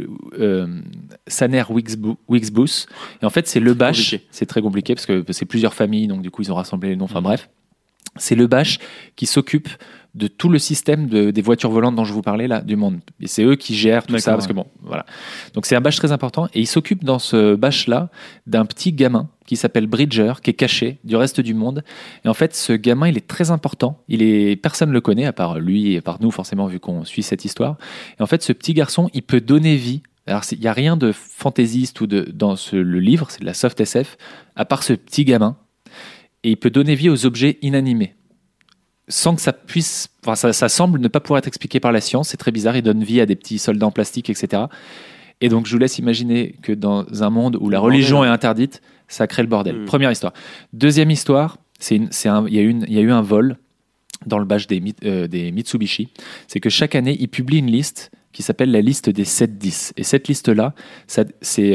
Saner Wixbus. Et en fait, c'est le bâche, c'est très compliqué, parce que c'est plusieurs familles, donc du coup, ils ont rassemblé les noms, enfin bref. C'est le bâche qui s'occupe de tout le système des voitures volantes dont je vous parlais là, du monde. Et c'est eux qui gèrent tout ça, parce que bon, voilà. Donc c'est un bâche très important, et il s'occupe dans ce bâche-là d'un petit gamin qui s'appelle Bridger, qui est caché du reste du monde. Et en fait, ce gamin, il est très important. Personne ne le connaît, à part lui et à part nous, forcément, vu qu'on suit cette histoire. Et en fait, ce petit garçon, il peut donner vie. Alors, il n'y a rien de fantaisiste dans le livre, c'est de la soft SF, à part ce petit gamin. et il peut donner vie aux objets inanimés. Sans que ça puisse... Enfin, ça semble ne pas pouvoir être expliqué par la science. C'est très bizarre. Il donne vie à des petits soldats en plastique, etc. Et donc, je vous laisse imaginer que dans un monde où la religion est interdite, ça crée le bordel. Première histoire. Deuxième histoire, il y a eu un vol dans le badge des Mitsubishi. C'est que chaque année, ils publient une liste qui s'appelle la liste des 7-10. Et cette liste-là, c'est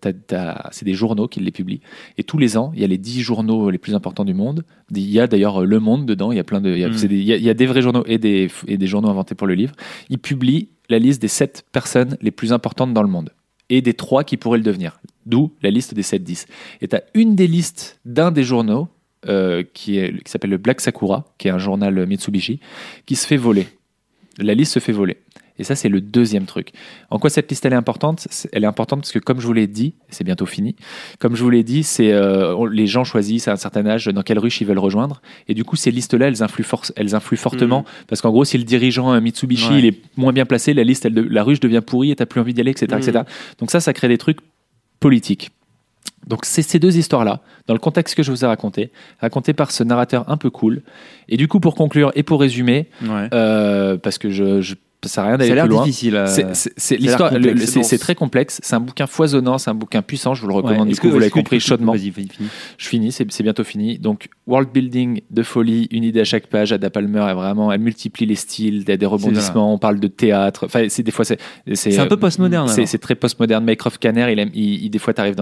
des journaux qui les publient. Et tous les ans, il y a les 10 journaux les plus importants du monde. Il y a d'ailleurs Le Monde dedans. Il y a plein de, il y a des vrais journaux et des journaux inventés pour le livre. Ils publient la liste des 7 personnes les plus importantes dans le monde. Et des 3 qui pourraient le devenir. D'où la liste des 7-10. Et tu as une des listes d'un des journaux qui s'appelle le Black Sakura, qui est un journal Mitsubishi, qui se fait voler. La liste se fait voler. Et ça, c'est le deuxième truc. En quoi cette liste elle est importante ? Elle est importante parce que, comme je vous l'ai dit, c'est bientôt fini, comme je vous l'ai dit, c'est les gens choisissent à un certain âge dans quelle ruche ils veulent rejoindre. Et du coup, ces listes-là, elles influent fortement. Parce qu'en gros, si le dirigeant Mitsubishi il est moins bien placé, la ruche devient pourrie et tu n'as plus envie d'y aller, etc., etc. Donc ça crée des trucs politiques. Donc c'est ces deux histoires-là, dans le contexte que je vous ai raconté par ce narrateur un peu cool. Et du coup, pour conclure et pour résumer, parce que ça sert à rien d'aller plus loin. Difficile. C'est très complexe. C'est un bouquin foisonnant, c'est un bouquin puissant. Je vous le recommande. Du coup, vous l'avez compris chaudement. Vas-y, je finis. C'est bientôt fini. Donc, world building de folie, une idée à chaque page. Ada Palmer elle multiplie les styles, des rebondissements. On parle de théâtre. Enfin, c'est un peu postmoderne. C'est très postmoderne. Mycroft Kanner, des fois, t'arrives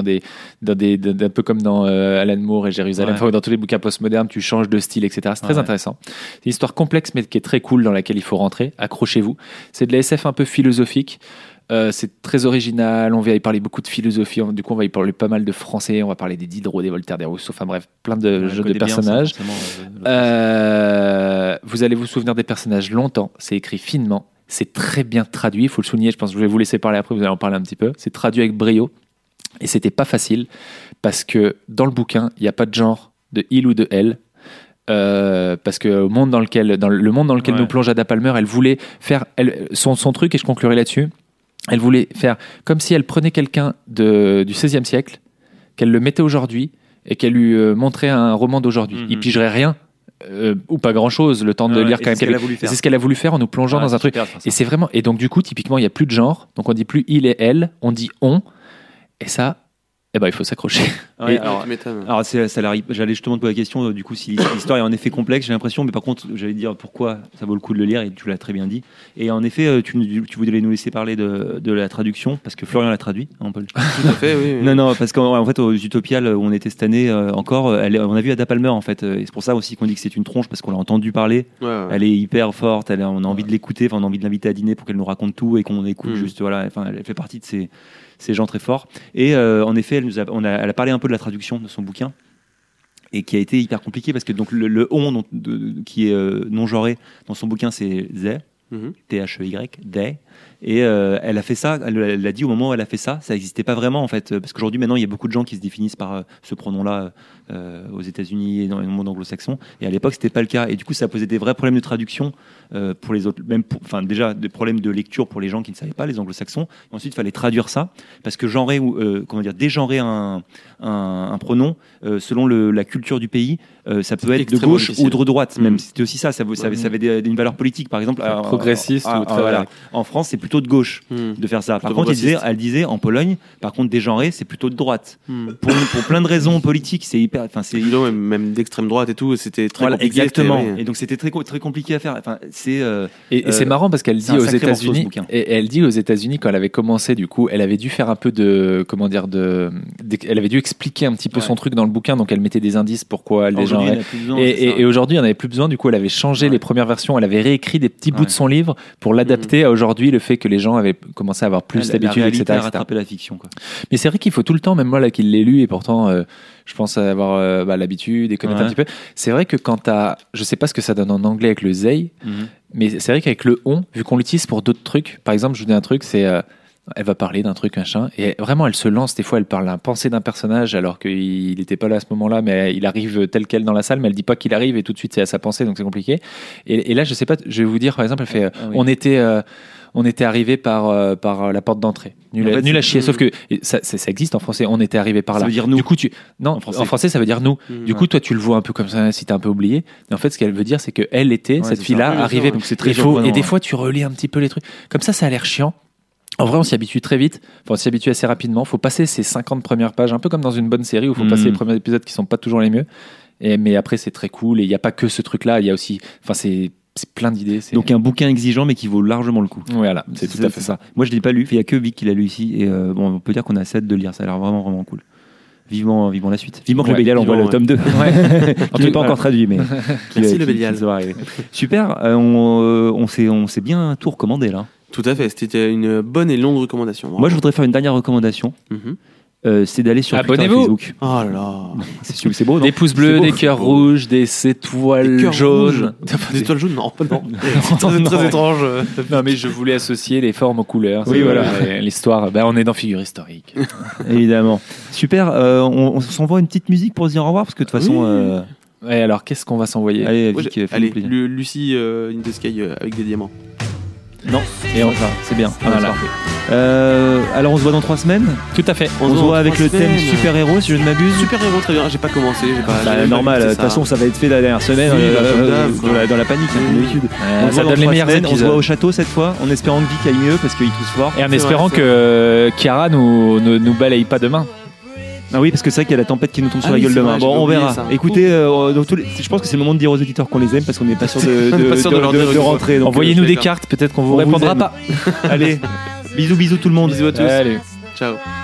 un peu comme dans Alan Moore et Jérusalem. Enfin, dans tous les bouquins postmodernes, tu changes de style, etc. C'est très intéressant. C'est une histoire complexe, mais qui est très cool, dans laquelle il faut rentrer. Accrochez-vous. C'est de la SF un peu philosophique. C'est très original. On va y parler beaucoup de philosophie. Du coup, on va y parler pas mal de français. On va parler des Diderot, des Voltaire, des Rousseau. Enfin bref, plein de jeux de personnages. Vous allez vous souvenir des personnages longtemps. C'est écrit finement. C'est très bien traduit. Il faut le souligner. Je pense que je vais vous laisser parler après. Vous allez en parler un petit peu. C'est traduit avec brio. Et c'était pas facile parce que dans le bouquin, il n'y a pas de genre de il ou de elle. Parce que le monde dans lequel nous plonge Ada Palmer, elle voulait faire son truc, et je conclurai là-dessus. Elle voulait faire comme si elle prenait quelqu'un du XVIe siècle, qu'elle le mettait aujourd'hui et qu'elle lui montrait un roman d'aujourd'hui. Il pigerait rien. Ou pas grand chose, le temps de lire quand même. C'est ce qu'elle a voulu faire en nous plongeant dans un truc. Et c'est vraiment. Et donc, du coup, typiquement, il n'y a plus de genre. Donc, on dit plus il et elle, on dit on. Et ça. Il faut s'accrocher. Alors, j'allais justement te poser la question, du coup, si l'histoire est en effet complexe, j'ai l'impression, mais par contre, j'allais dire pourquoi ça vaut le coup de le lire, et tu l'as très bien dit. Et en effet, tu voulais nous laisser parler de la traduction, parce que Florian l'a traduit, hein, Paul. Tout à fait, oui. Non, parce qu'en fait, aux Utopiales, où on était cette année encore, on a vu Ada Palmer, en fait, et c'est pour ça aussi qu'on dit que c'est une tronche, parce qu'on l'a entendu parler. Elle est hyper forte, on a envie de l'écouter, on a envie de l'inviter à dîner pour qu'elle nous raconte tout, et qu'on écoute juste, voilà, elle fait partie de ces gens très forts. Et en effet, elle a parlé un peu de la traduction de son bouquin, et qui a été hyper compliqué parce que donc le on qui est non genré dans son bouquin, c'est they, T-H-E-Y, they. Et elle a fait ça, elle l'a dit au moment où elle a fait ça n'existait pas vraiment en fait, parce qu'aujourd'hui maintenant il y a beaucoup de gens qui se définissent par ce pronom-là aux États-Unis et dans le monde anglo-saxon, et à l'époque c'était pas le cas, et du coup ça posait des vrais problèmes de traduction pour les autres, même déjà des problèmes de lecture pour les gens qui ne savaient pas, les anglo-saxons. Et ensuite il fallait traduire ça, parce que genrer ou dégenrer un pronom selon la culture du pays, ça peut être de gauche difficile, ou de droite, même c'était aussi ça avait une valeur politique, par exemple progressiste ou très voilà. En France c'est plutôt de gauche de faire ça. Par contre elle disait en Pologne, par contre dégenrer c'est plutôt de droite, pour plein de raisons politiques. C'est hyper, même d'extrême droite et tout, c'était très compliqué. Exactement. Et donc c'était très très compliqué à faire. C'est marrant parce qu'elle dit aux États-Unis, et elle dit aux États-Unis, quand elle avait commencé, du coup, elle avait dû faire un peu elle avait dû expliquer un petit peu son truc dans le bouquin, donc elle mettait des indices pourquoi elle dégenrait. Et aujourd'hui, elle n'avait plus besoin. Du coup, elle avait changé les premières versions. Elle avait réécrit des petits bouts de son livre pour l'adapter à aujourd'hui, le fait que les gens avaient commencé à avoir plus d'habitude, etc. à rattraper la fiction, quoi. Mais c'est vrai qu'il faut tout le temps, même moi là qui l'ai lu, et pourtant je pense avoir l'habitude et connaître un petit peu. C'est vrai que quand je sais pas ce que ça donne en anglais avec le they, mais c'est vrai qu'avec le on, vu qu'on l'utilise pour d'autres trucs, par exemple, je vous dis un truc, c'est elle va parler d'un truc, machin, et vraiment elle se lance, des fois elle parle d'un pensée d'un personnage alors qu'il n'était pas là à ce moment-là, mais il arrive tel quel dans la salle, mais elle dit pas qu'il arrive, et tout de suite c'est à sa pensée, donc c'est compliqué. Et là je sais pas, je vais vous dire, par exemple, elle fait on était arrivé par la porte d'entrée. Nul à chier. Sauf que ça existe en français. On était arrivé par là. Ça veut dire nous. Du coup, en français, ça veut dire nous. Du coup, toi, tu le vois un peu comme ça si t'es un peu oublié. Mais en fait, ce qu'elle veut dire, c'est que elle était cette fille-là arrivée. Donc c'est très et des fois, tu relis un petit peu les trucs. Comme ça a l'air chiant. En vrai, on s'y habitue très vite. Enfin, on s'y habitue assez rapidement. Il faut passer ces 50 premières pages, un peu comme dans une bonne série où il faut passer les premiers épisodes qui sont pas toujours les mieux. Mais après, c'est très cool. Et il n'y a pas que ce truc-là. Il y a aussi, c'est plein d'idées. Donc un bouquin exigeant, mais qui vaut largement le coup. Voilà, c'est tout à fait ça. Moi, je l'ai pas lu. Il y a que Vic qui l'a lu ici. Et on peut dire qu'on a assez hâte de le lire. Ça a l'air vraiment, vraiment cool. Vivement la suite. Vivement que le Bélial envoie le tome 2. Qui n'est pas encore traduit, mais. Merci le Bélial. Super. On s'est bien tout recommandé là. Tout à fait, c'était une bonne et longue recommandation. Moi, je voudrais faire une dernière recommandation. C'est d'aller sur Twitter et Facebook. Oh là, c'est beau, non? Des pouces bleus, des cœurs rouges, des étoiles jaunes. Des étoiles jaunes, non. C'est très étrange. Non, mais je voulais associer les formes aux couleurs. Oui, voilà. L'histoire, on est dans Figure historique. Évidemment. Super, on s'envoie une petite musique pour se dire au revoir, parce que de toute façon... Ouais, alors qu'est-ce qu'on va s'envoyer? Allez, Lucie in the Sky avec des diamants. Non, et enfin, c'est bien. Voilà. Alors on se voit dans 3 semaines. Tout à fait. On se voit avec le thème super-héros, si je ne m'abuse. Super-héros, très bien. J'ai pas commencé. Normal, de toute façon, ça va être fait la dernière semaine dans la panique, comme d'habitude. Ça donne les meilleurs épisodes. On se voit au château cette fois, en espérant que Vic aille mieux parce qu'il tousse fort. Et en espérant que Chiara nous balaye pas demain. Ah oui, parce que c'est vrai qu'il y a la tempête qui nous tombe sur la gueule demain. Bon, on verra. Écoutez, je pense que c'est le moment de dire aux auditeurs qu'on les aime parce qu'on n'est pas sûr de rentrer. Envoyez-nous des cartes, peut-être qu'on vous répondra pas. Allez, bisous tout le monde. Bisous à tous. Allez. Ciao.